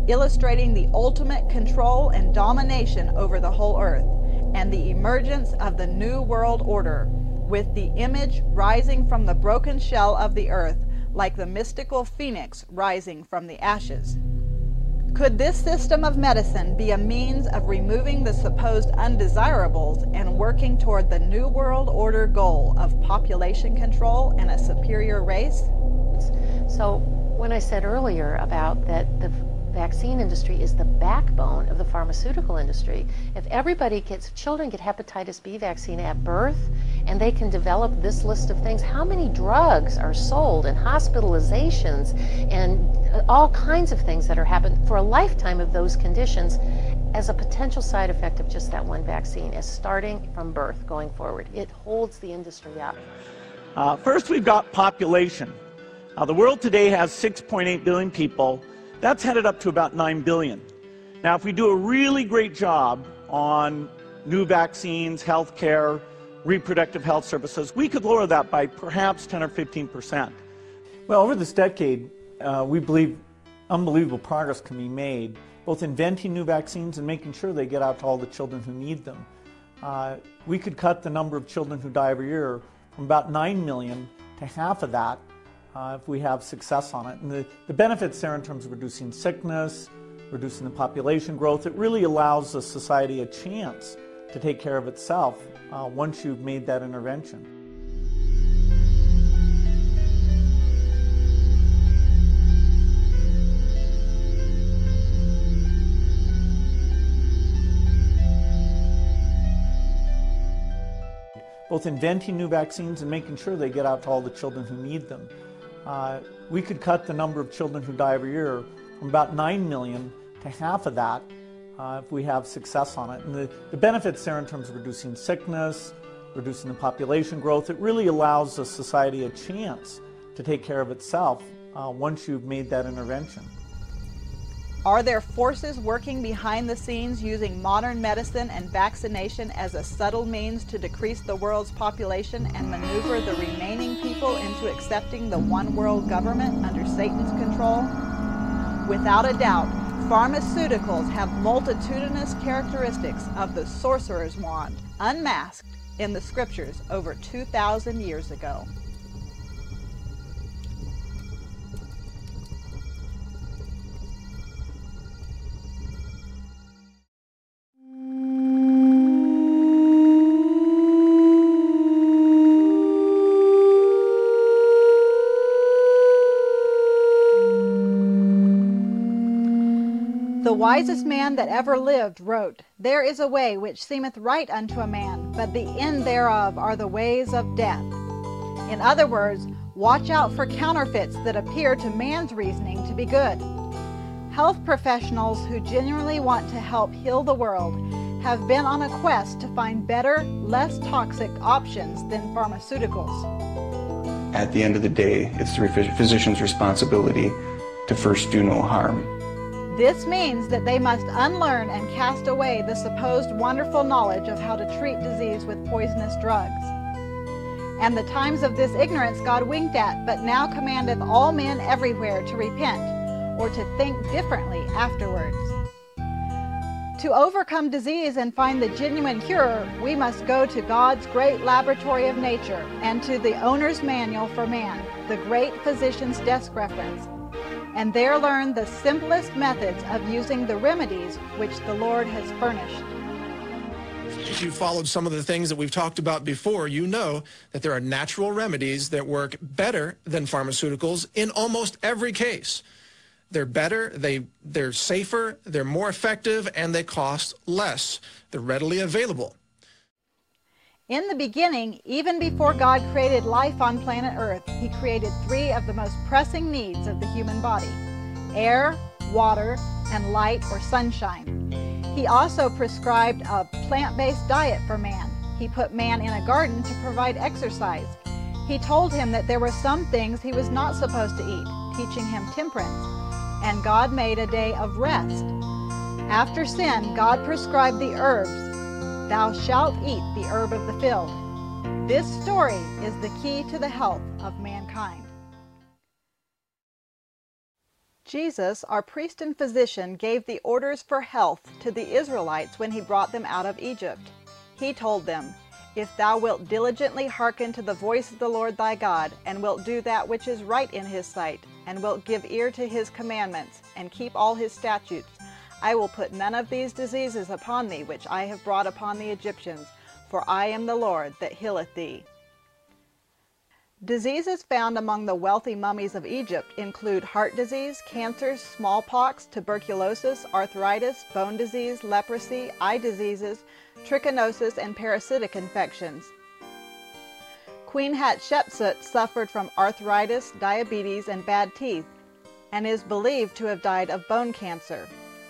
illustrating the ultimate control and domination over the whole earth, and the emergence of the New World Order, with the image rising from the broken shell of the earth, like the mystical phoenix rising from the ashes. Could this system of medicine be a means of removing the supposed undesirables and working toward the New World Order goal of population control and a superior race? So when I said earlier about that the vaccine industry is the backbone of the pharmaceutical industry, if everybody gets, children get hepatitis B vaccine at birth and they can develop this list of things, how many drugs are sold and hospitalizations and all kinds of things that are happening for a lifetime of those conditions as a potential side effect of just that one vaccine is starting from birth going forward. It holds the industry up. Uh, first, we've got population. Uh, the world today has six point eight billion people. That's headed up to about nine billion. Now, if we do a really great job on new vaccines, health care, reproductive health services, we could lower that by perhaps ten or fifteen percent. Well, over this decade, uh, we believe unbelievable progress can be made, both inventing new vaccines and making sure they get out to all the children who need them. Uh, we could cut the number of children who die every year from about nine million to half of that uh, if we have success on it. And the, the benefits there in terms of reducing sickness, reducing the population growth, it really allows the society a chance to take care of itself uh, once you've made that intervention. Both inventing new vaccines and making sure they get out to all the children who need them. Uh, we could cut the number of children who die every year from about nine million to half of that uh, if we have success on it. And the, the benefits there in terms of reducing sickness, reducing the population growth, it really allows the society a chance to take care of itself uh, once you've made that intervention. Are there forces working behind the scenes using modern medicine and vaccination as a subtle means to decrease the world's population and maneuver the remaining people into accepting the one world government under Satan's control? Without a doubt, pharmaceuticals have multitudinous characteristics of the sorcerer's wand, unmasked in the scriptures over two thousand years ago. The wisest man that ever lived wrote, "There is a way which seemeth right unto a man, but the end thereof are the ways of death." In other words, watch out for counterfeits that appear to man's reasoning to be good. Health professionals who genuinely want to help heal the world have been on a quest to find better, less toxic options than pharmaceuticals. At the end of the day, it's the physician's responsibility to first do no harm. This means that they must unlearn and cast away the supposed wonderful knowledge of how to treat disease with poisonous drugs. And the times of this ignorance God winked at, but now commandeth all men everywhere to repent, or to think differently afterwards. To overcome disease and find the genuine cure, we must go to God's great laboratory of nature and to the owner's manual for man, the great physician's desk reference, and there learn the simplest methods of using the remedies which the Lord has furnished. If you followed some of the things that we've talked about before, you know that there are natural remedies that work better than pharmaceuticals in almost every case. They're better, they, they're safer, they're more effective, and they cost less. They're readily available. In the beginning, even before God created life on planet Earth, He created three of the most pressing needs of the human body: air, water, and light or sunshine. He also prescribed a plant-based diet for man. He put man in a garden to provide exercise. He told him that there were some things he was not supposed to eat, teaching him temperance. And God made a day of rest. After sin, God prescribed the herbs. Thou shalt eat the herb of the field. This story is the key to the health of mankind. Jesus, our priest and physician, gave the orders for health to the Israelites when he brought them out of Egypt. He told them, "If thou wilt diligently hearken to the voice of the Lord thy God, and wilt do that which is right in his sight, and wilt give ear to his commandments, and keep all his statutes, I will put none of these diseases upon thee which I have brought upon the Egyptians, for I am the Lord that healeth thee." Diseases found among the wealthy mummies of Egypt include heart disease, cancers, smallpox, tuberculosis, arthritis, bone disease, leprosy, eye diseases, trichinosis, and parasitic infections. Queen Hatshepsut suffered from arthritis, diabetes, and bad teeth, and is believed to have died of bone cancer.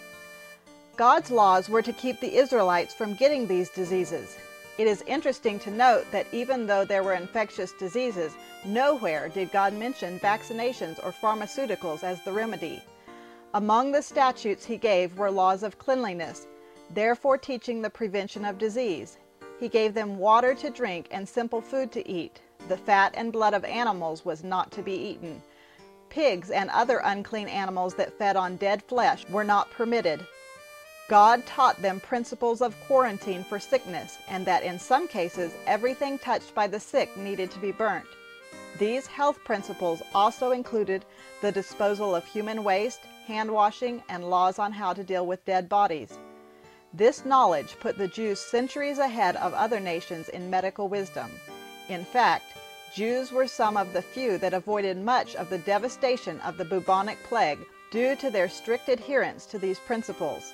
God's laws were to keep the Israelites from getting these diseases. It is interesting to note that even though there were infectious diseases, nowhere did God mention vaccinations or pharmaceuticals as the remedy. Among the statutes he gave were laws of cleanliness, therefore teaching the prevention of disease. He gave them water to drink and simple food to eat. The fat and blood of animals was not to be eaten. Pigs and other unclean animals that fed on dead flesh were not permitted. God taught them principles of quarantine for sickness, and that in some cases everything touched by the sick needed to be burnt. These health principles also included the disposal of human waste, hand washing, and laws on how to deal with dead bodies. This knowledge put the Jews centuries ahead of other nations in medical wisdom. In fact, Jews were some of the few that avoided much of the devastation of the bubonic plague due to their strict adherence to these principles.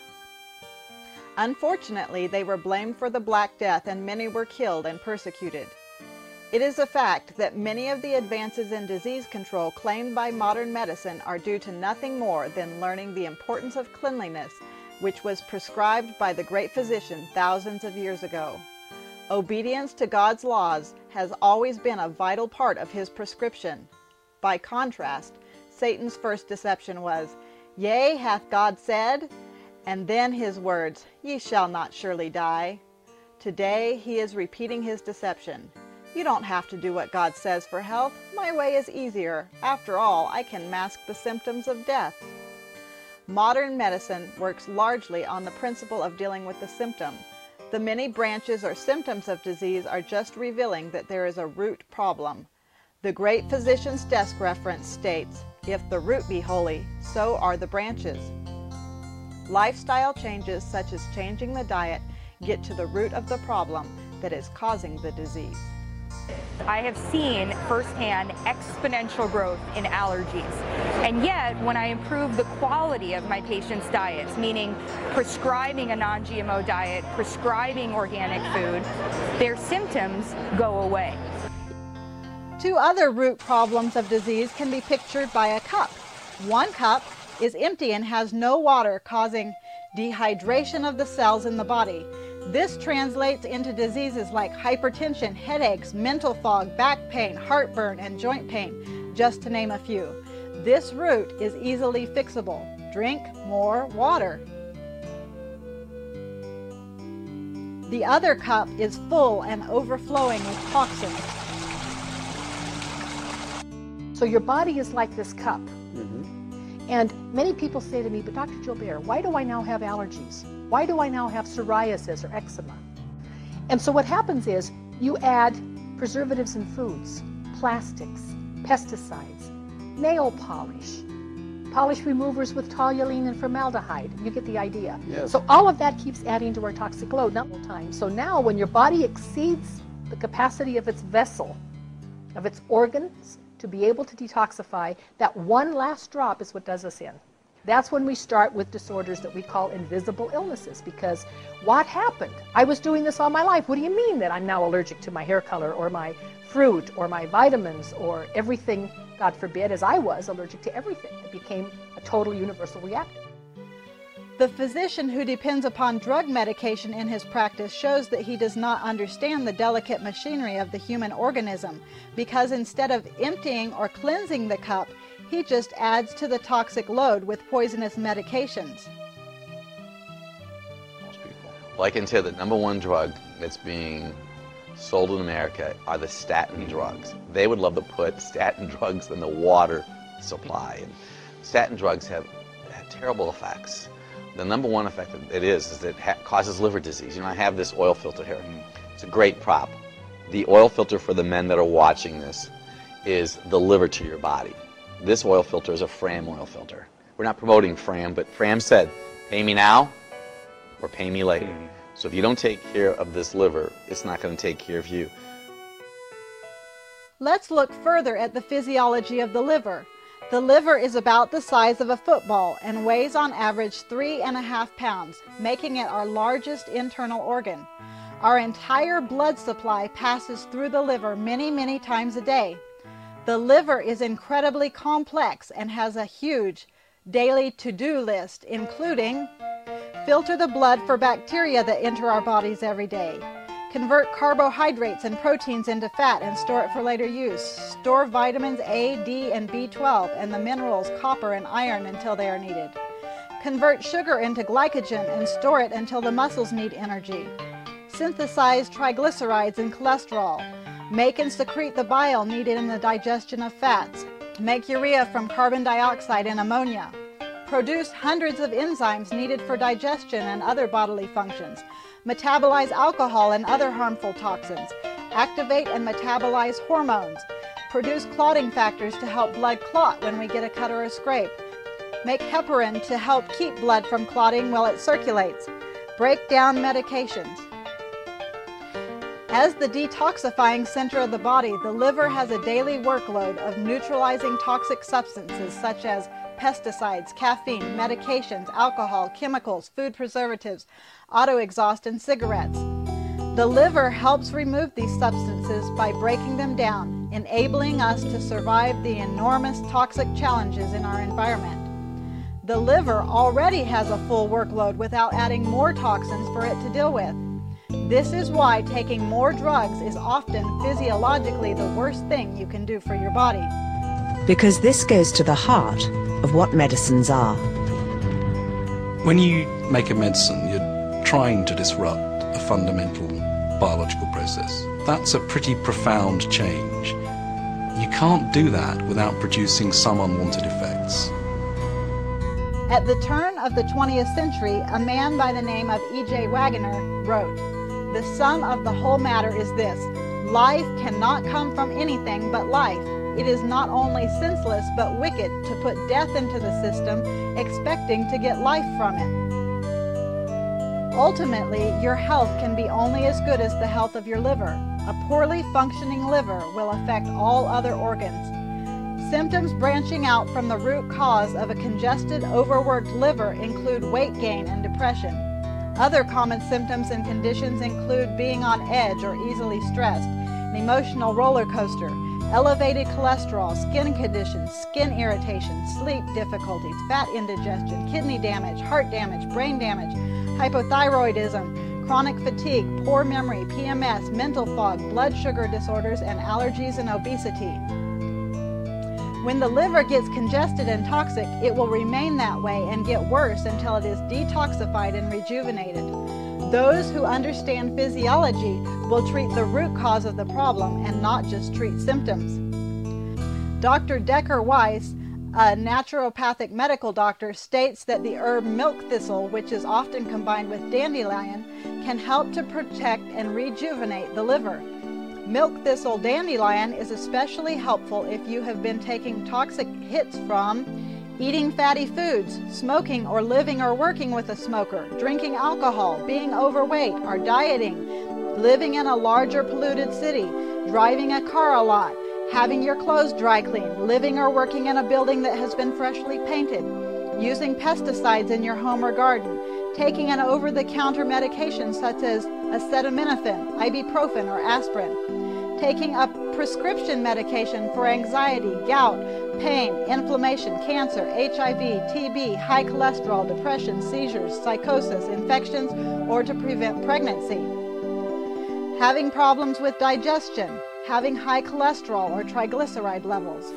Unfortunately, they were blamed for the Black Death, and many were killed and persecuted. It is a fact that many of the advances in disease control claimed by modern medicine are due to nothing more than learning the importance of cleanliness, which was prescribed by the great physician thousands of years ago. Obedience to God's laws has always been a vital part of his prescription. By contrast, Satan's first deception was, "Yea, hath God said?" And then his words, "Ye shall not surely die." Today he is repeating his deception. You don't have to do what God says for health. My way is easier. After all, I can mask the symptoms of death. Modern medicine works largely on the principle of dealing with the symptom. The many branches or symptoms of disease are just revealing that there is a root problem. The great physician's desk reference states, "If the root be holy, so are the branches." Lifestyle changes such as changing the diet get to the root of the problem that is causing the disease. I have seen firsthand exponential growth in allergies. And yet, when I improve the quality of my patients' diets, meaning prescribing a non G M O diet, prescribing organic food, their symptoms go away. Two other root problems of disease can be pictured by a cup. One cup is empty and has no water, causing dehydration of the cells in the body. This translates into diseases like hypertension, headaches, mental fog, back pain, heartburn, and joint pain, just to name a few. This root is easily fixable. Drink more water. The other cup is full and overflowing with toxins. So your body is like this cup. And many people say to me, "But Doctor Joubert, why do I now have allergies? Why do I now have psoriasis or eczema?" And so what happens is you add preservatives in foods, plastics, pesticides, nail polish, polish removers with toluene and formaldehyde. You get the idea. Yes. So all of that keeps adding to our toxic load, not all the time. So now when your body exceeds the capacity of its vessel, of its organs, to be able to detoxify, that one last drop is what does us in. That's when we start with disorders that we call invisible illnesses, because what happened? I was doing this all my life. What do you mean that I'm now allergic to my hair color or my fruit or my vitamins or everything, God forbid, as I was allergic to everything? It became a total universal reactor. The physician who depends upon drug medication in his practice shows that he does not understand the delicate machinery of the human organism, because instead of emptying or cleansing the cup, he just adds to the toxic load with poisonous medications. Well, I can tell the number one drug that's being sold in America are the statin drugs. They would love to put statin drugs in the water supply. And statin drugs have, have terrible effects. The number one effect it is is that it ha causes liver disease. You know, I have this oil filter here. It's a great prop. The oil filter for the men that are watching this is the liver to your body. This oil filter is a Fram oil filter. We're not promoting Fram, but Fram said, pay me now or pay me later. Mm-hmm. So if you don't take care of this liver, it's not going to take care of you. Let's look further at the physiology of the liver. The liver is about the size of a football and weighs on average three and a half pounds, making it our largest internal organ. Our entire blood supply passes through the liver many, many times a day. The liver is incredibly complex and has a huge daily to-do list, including filter the blood for bacteria that enter our bodies every day, convert carbohydrates and proteins into fat and store it for later use, store vitamins A, D, and B twelve and the minerals copper and iron until they are needed, convert sugar into glycogen and store it until the muscles need energy, synthesize triglycerides and cholesterol, make and secrete the bile needed in the digestion of fats, make urea from carbon dioxide and ammonia, produce hundreds of enzymes needed for digestion and other bodily functions, metabolize alcohol and other harmful toxins, activate and metabolize hormones, produce clotting factors to help blood clot when we get a cut or a scrape, make heparin to help keep blood from clotting while it circulates, break down medications. As the detoxifying center of the body, the liver has a daily workload of neutralizing toxic substances such as pesticides, caffeine, medications, alcohol, chemicals, food preservatives, auto exhaust, and cigarettes. The liver helps remove these substances by breaking them down, enabling us to survive the enormous toxic challenges in our environment. The liver already has a full workload without adding more toxins for it to deal with. This is why taking more drugs is often physiologically the worst thing you can do for your body. Because this goes to the heart of what medicines are. When you make a medicine, you're trying to disrupt a fundamental biological process. That's a pretty profound change. You can't do that without producing some unwanted effects. At the turn of the twentieth century, a man by the name of E J Waggoner wrote, "The sum of the whole matter is this: life cannot come from anything but life. It is not only senseless but wicked to put death into the system, expecting to get life from it." Ultimately, your health can be only as good as the health of your liver. A poorly functioning liver will affect all other organs. Symptoms branching out from the root cause of a congested, overworked liver include weight gain and depression. Other common symptoms and conditions include being on edge or easily stressed, an emotional roller coaster, elevated cholesterol, skin conditions, skin irritation, sleep difficulties, fat indigestion, kidney damage, heart damage, brain damage, hypothyroidism, chronic fatigue, poor memory, P M S, mental fog, blood sugar disorders, and allergies and obesity. When the liver gets congested and toxic, it will remain that way and get worse until it is detoxified and rejuvenated. Those who understand physiology will treat the root cause of the problem and not just treat symptoms. Doctor Decker Weiss, a naturopathic medical doctor, states that the herb milk thistle, which is often combined with dandelion, can help to protect and rejuvenate the liver. Milk thistle dandelion is especially helpful if you have been taking toxic hits from eating fatty foods, smoking or living or working with a smoker, drinking alcohol, being overweight or dieting, living in a large or polluted city, driving a car a lot, having your clothes dry cleaned, living or working in a building that has been freshly painted, using pesticides in your home or garden, taking an over-the-counter medication such as acetaminophen, ibuprofen, or aspirin, taking a prescription medication for anxiety, gout, pain, inflammation, cancer, H I V, T B, high cholesterol, depression, seizures, psychosis, infections, or to prevent pregnancy. Having problems with digestion, having high cholesterol or triglyceride levels.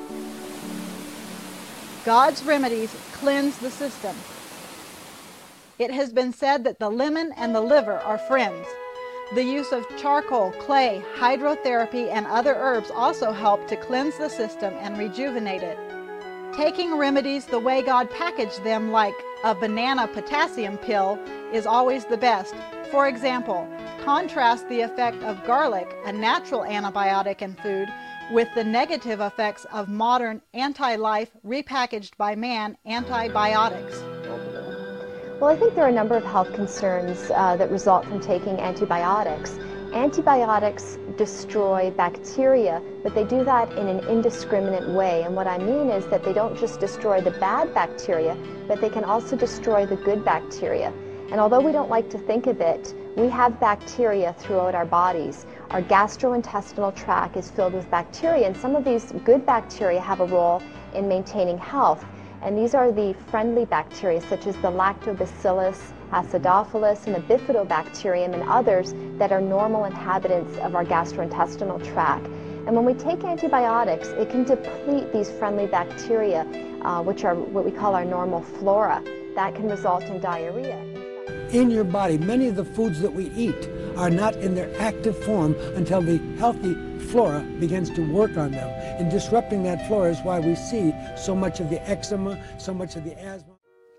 God's remedies cleanse the system. It has been said that the lemon and the liver are friends. The use of charcoal, clay, hydrotherapy, and other herbs also help to cleanse the system and rejuvenate it. Taking remedies the way God packaged them, like a banana potassium pill, is always the best. For example, contrast the effect of garlic, a natural antibiotic in food, with the negative effects of modern anti-life, repackaged by man antibiotics. Well, I think there are a number of health concerns uh, that result from taking antibiotics. Antibiotics destroy bacteria, but they do that in an indiscriminate way. And what I mean is that they don't just destroy the bad bacteria, but they can also destroy the good bacteria. And although we don't like to think of it, we have bacteria throughout our bodies. Our gastrointestinal tract is filled with bacteria, and some of these good bacteria have a role in maintaining health. And these are the friendly bacteria, such as the Lactobacillus acidophilus and the Bifidobacterium and others that are normal inhabitants of our gastrointestinal tract. And when we take antibiotics, it can deplete these friendly bacteria, uh, which are what we call our normal flora. That can result in diarrhea. In your body, many of the foods that we eat are not in their active form until the healthy flora begins to work on them. And disrupting that flora is why we see so much of the eczema, so much of the asthma.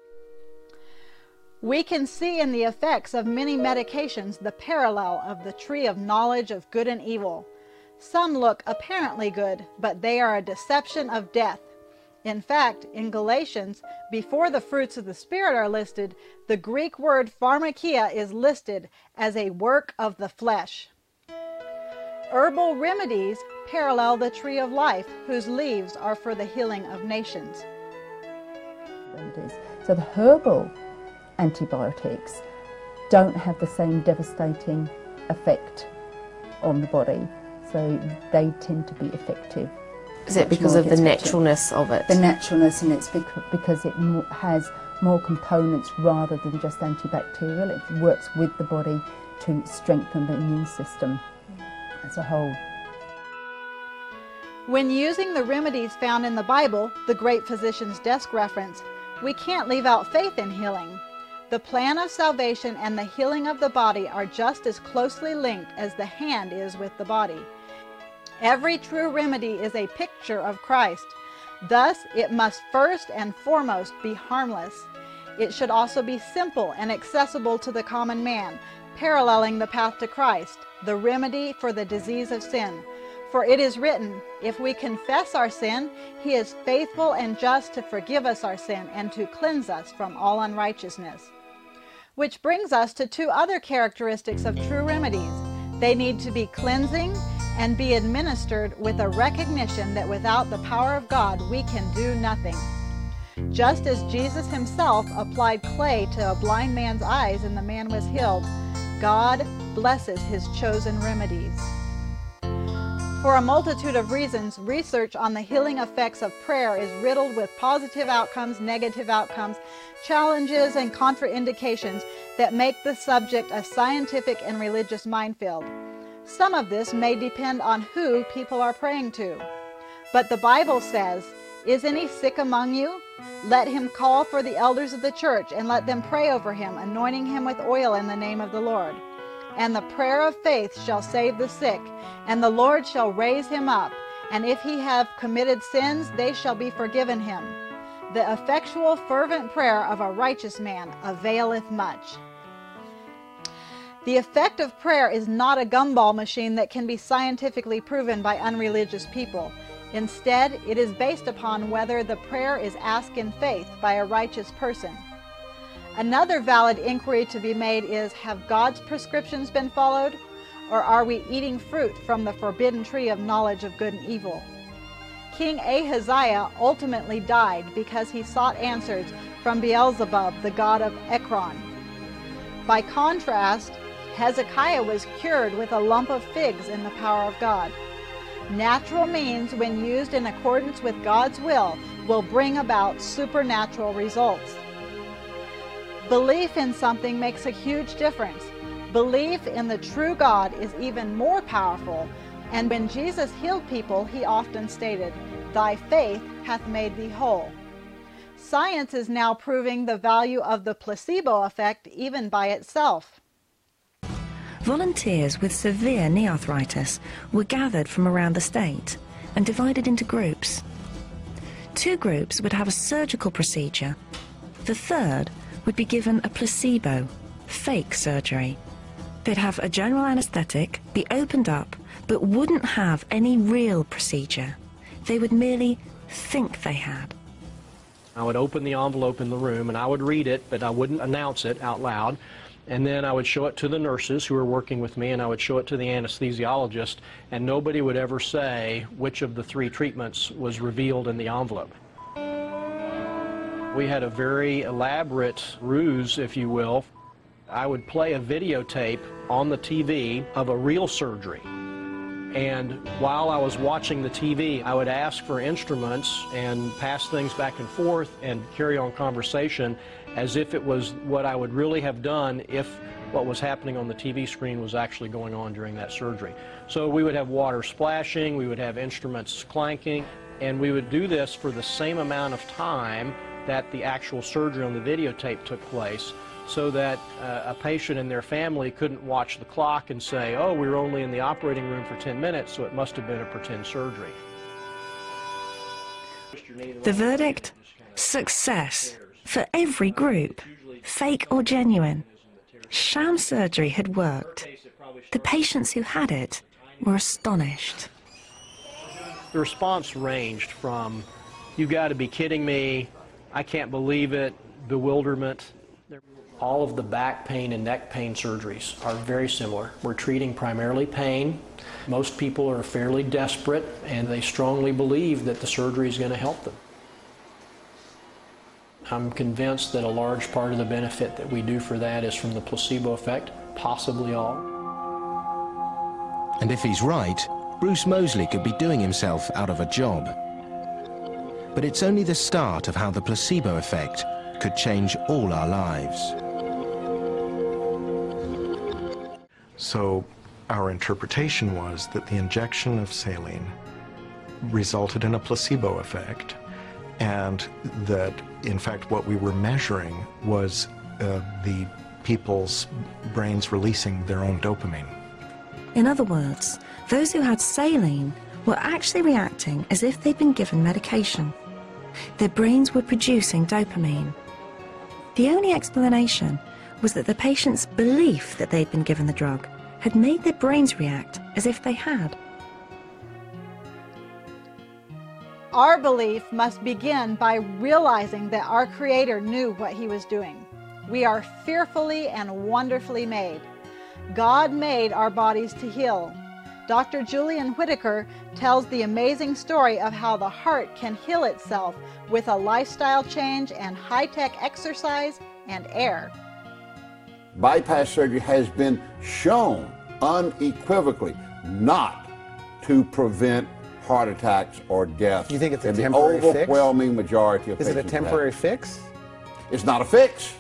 We can see in the effects of many medications the parallel of the tree of knowledge of good and evil. Some look apparently good, but they are a deception of death. In fact, in Galatians, before the fruits of the Spirit are listed, the Greek word pharmakia is listed as a work of the flesh. Herbal remedies parallel the tree of life, whose leaves are for the healing of nations. So the herbal antibiotics don't have the same devastating effect on the body, so they tend to be effective. Is it because of the naturalness of it? The naturalness, and it's because it has more components rather than just antibacterial. It works with the body to strengthen the immune system as a whole. When using the remedies found in the Bible, the Great Physician's Desk reference, we can't leave out faith in healing. The plan of salvation and the healing of the body are just as closely linked as the hand is with the body. Every true remedy is a picture of Christ. Thus, it must first and foremost be harmless. It should also be simple and accessible to the common man, paralleling the path to Christ, the remedy for the disease of sin. For it is written, if we confess our sin, he is faithful and just to forgive us our sin and to cleanse us from all unrighteousness. Which brings us to two other characteristics of true remedies. They need to be cleansing and be administered with a recognition that without the power of God we can do nothing. Just as Jesus himself applied clay to a blind man's eyes and the man was healed, God blesses his chosen remedies. For a multitude of reasons, research on the healing effects of prayer is riddled with positive outcomes, negative outcomes, challenges, and contraindications that make the subject a scientific and religious minefield. Some of this may depend on who people are praying to. But the Bible says, is any sick among you? Let him call for the elders of the church and let them pray over him, anointing him with oil in the name of the Lord. And the prayer of faith shall save the sick, and the Lord shall raise him up. And if he have committed sins, they shall be forgiven him. The effectual fervent prayer of a righteous man availeth much. The effect of prayer is not a gumball machine that can be scientifically proven by unreligious people. Instead, it is based upon whether the prayer is asked in faith by a righteous person. Another valid inquiry to be made is, have God's prescriptions been followed, or are we eating fruit from the forbidden tree of knowledge of good and evil? King Ahaziah ultimately died because he sought answers from Beelzebub, the god of Ekron. By contrast, Hezekiah was cured with a lump of figs in the power of God. Natural means, when used in accordance with God's will, will bring about supernatural results. Belief in something makes a huge difference. Belief in the true God is even more powerful, and when Jesus healed people, he often stated, "Thy faith hath made thee whole." Science is now proving the value of the placebo effect even by itself. Volunteers with severe knee arthritis were gathered from around the state and divided into groups. Two groups would have a surgical procedure. The third would be given a placebo, fake surgery. They'd have a general anesthetic, be opened up, but wouldn't have any real procedure. They would merely think they had. I would open the envelope in the room and I would read it, but I wouldn't announce it out loud. And then I would show it to the nurses who were working with me, and I would show it to the anesthesiologist, and nobody would ever say which of the three treatments was revealed in the envelope. We had a very elaborate ruse, if you will. I would play a videotape on the T V of a real surgery. And while I was watching the T V, I would ask for instruments and pass things back and forth and carry on conversation as if it was what I would really have done if what was happening on the T V screen was actually going on during that surgery. So we would have water splashing, we would have instruments clanking, and we would do this for the same amount of time that the actual surgery on the videotape took place, so that uh, a patient and their family couldn't watch the clock and say, oh, we were only in the operating room for ten minutes, so it must have been a pretend surgery. The verdict? Success for every group, fake or genuine. Sham surgery had worked. The patients who had it were astonished. The response ranged from, you've got to be kidding me, I can't believe it, bewilderment. All of the back pain and neck pain surgeries are very similar. We're treating primarily pain. Most people are fairly desperate, and they strongly believe that the surgery is going to help them. I'm convinced that a large part of the benefit that we do for that is from the placebo effect, possibly all. And if he's right, Bruce Moseley could be doing himself out of a job. But it's only the start of how the placebo effect could change all our lives. So our interpretation was that the injection of saline resulted in a placebo effect, and that, in fact, what we were measuring was uh, the people's brains releasing their own dopamine. In other words, those who had saline were actually reacting as if they'd been given medication. Their brains were producing dopamine. The only explanation was that the patient's belief that they'd been given the drug had made their brains react as if they had. Our belief must begin by realizing that our Creator knew what He was doing. We are fearfully and wonderfully made. God made our bodies to heal. Doctor Julian Whitaker tells the amazing story of how the heart can heal itself with a lifestyle change and high-tech exercise and air. Bypass surgery has been shown unequivocally not to prevent heart attacks or death. You think it's a in temporary the fix? overwhelming majority of Is it a patients temporary have. fix? It's not a fix.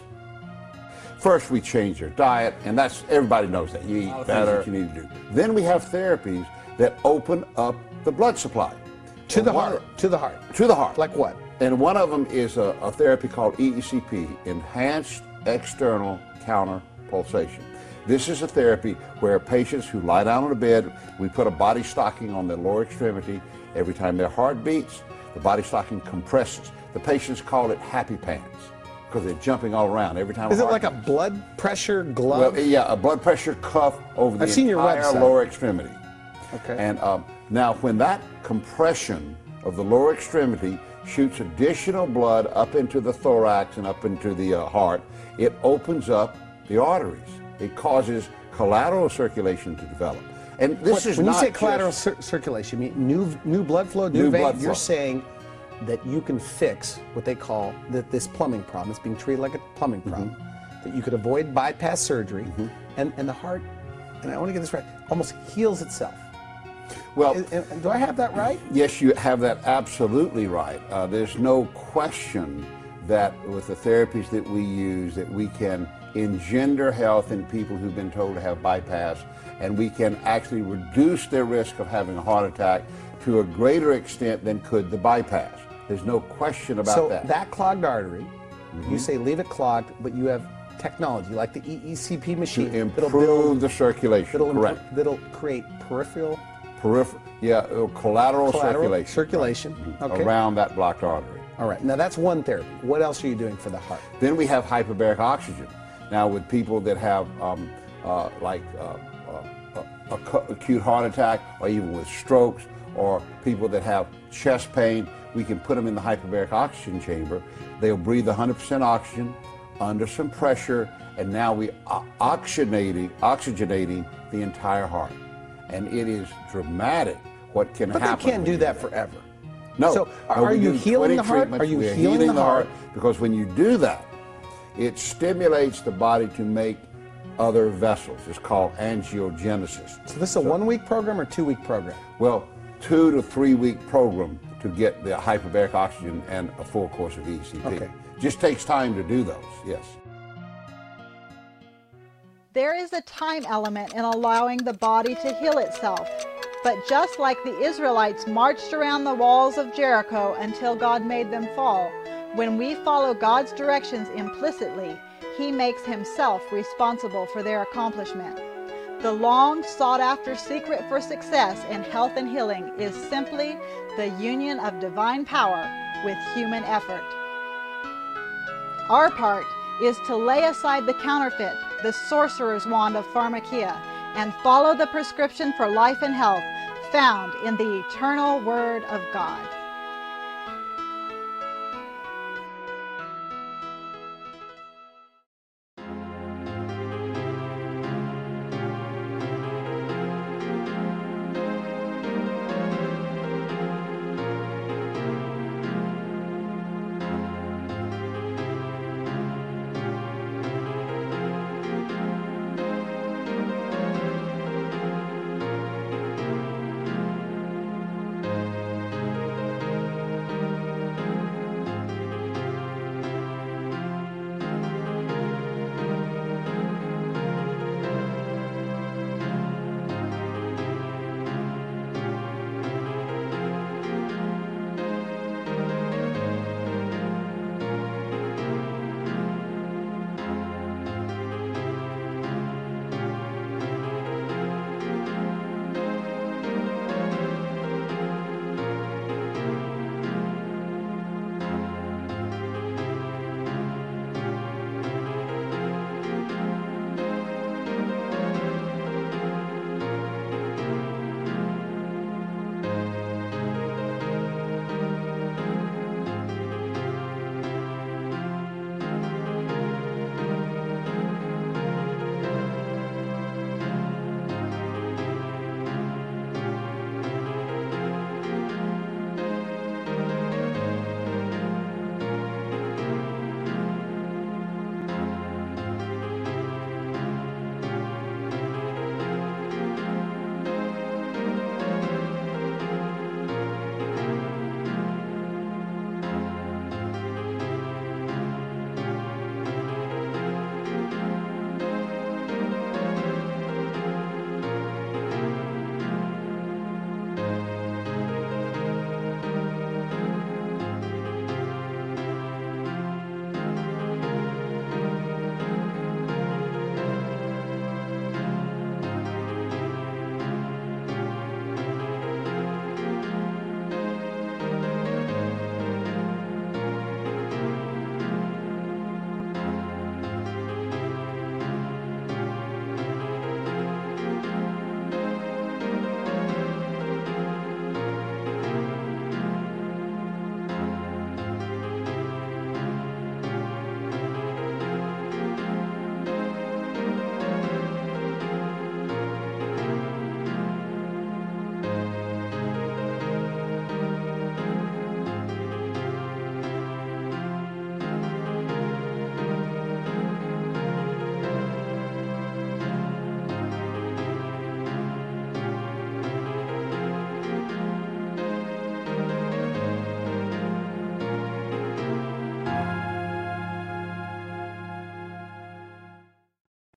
First, we change your diet, and that's everybody knows that. You eat better. What you need to do. Then we have therapies that open up the blood supply To the one- heart. To the heart. To the heart. Like what? And one of them is a, a therapy called E E C P, Enhanced External Counter Pulsation. This is a therapy where patients who lie down on a bed, we put a body stocking on their lower extremity. Every time their heart beats, the body stocking compresses. The patients call it happy pants because they're jumping all around every time. Is a it heart like a beats. blood pressure glove? Well, yeah, a blood pressure cuff over the I've seen your entire website. lower extremity. Okay. And um, now, when that compression of the lower extremity shoots additional blood up into the thorax and up into the uh, heart, it opens up the arteries. It causes collateral circulation to develop. And this What- is when not you say collateral just cir- circulation, you mean new new blood flow, new, New vein? blood You're flow. saying that you can fix what they call the, this plumbing problem. It's being treated like a plumbing problem. That you could avoid bypass surgery, and, and the heart, and I want to get this right, almost heals itself. Well, Is- and- do I have that right? Yes, you have that absolutely right. Uh, there's no question that with the therapies that we use, that we can engender health in people who've been told to have bypass, and we can actually reduce their risk of having a heart attack to a greater extent than could the bypass. There's no question about so that. clogged artery, you say leave it clogged, but you have technology like the E E C P machine To that'll improve build, the circulation, that'll, correct. impro- that'll create peripheral peripheral, yeah, uh, collateral, Collateral circulation. circulation, right, okay. around that blocked artery. All right, now that's one therapy. What else are you doing for the heart? Then we have hyperbaric oxygen. Now with people that have um, uh, like uh, uh, a, acute heart attack, or even with strokes, or people that have chest pain, we can put them in the hyperbaric oxygen chamber. They'll breathe one hundred percent oxygen under some pressure, and now we are oxygenating, oxygenating the entire heart. And it is dramatic what can but happen. But they can't do that that forever. No. So no, are you healing the heart? Are you we are healing, healing the heart? heart? Because when you do that, it stimulates the body to make other vessels. It's called angiogenesis. So this is a so, one-week program or two-week program? Well, two to three-week program to get the hyperbaric oxygen and a full course of E C P. Okay. Just takes time to do those, yes. There is a time element in allowing the body to heal itself. But just like the Israelites marched around the walls of Jericho until God made them fall, when we follow God's directions implicitly, He makes Himself responsible for their accomplishment. The long sought-after secret for success in health and healing is simply the union of divine power with human effort. Our part is to lay aside the counterfeit, the sorcerer's wand of pharmakia, and follow the prescription for life and health found in the eternal Word of God.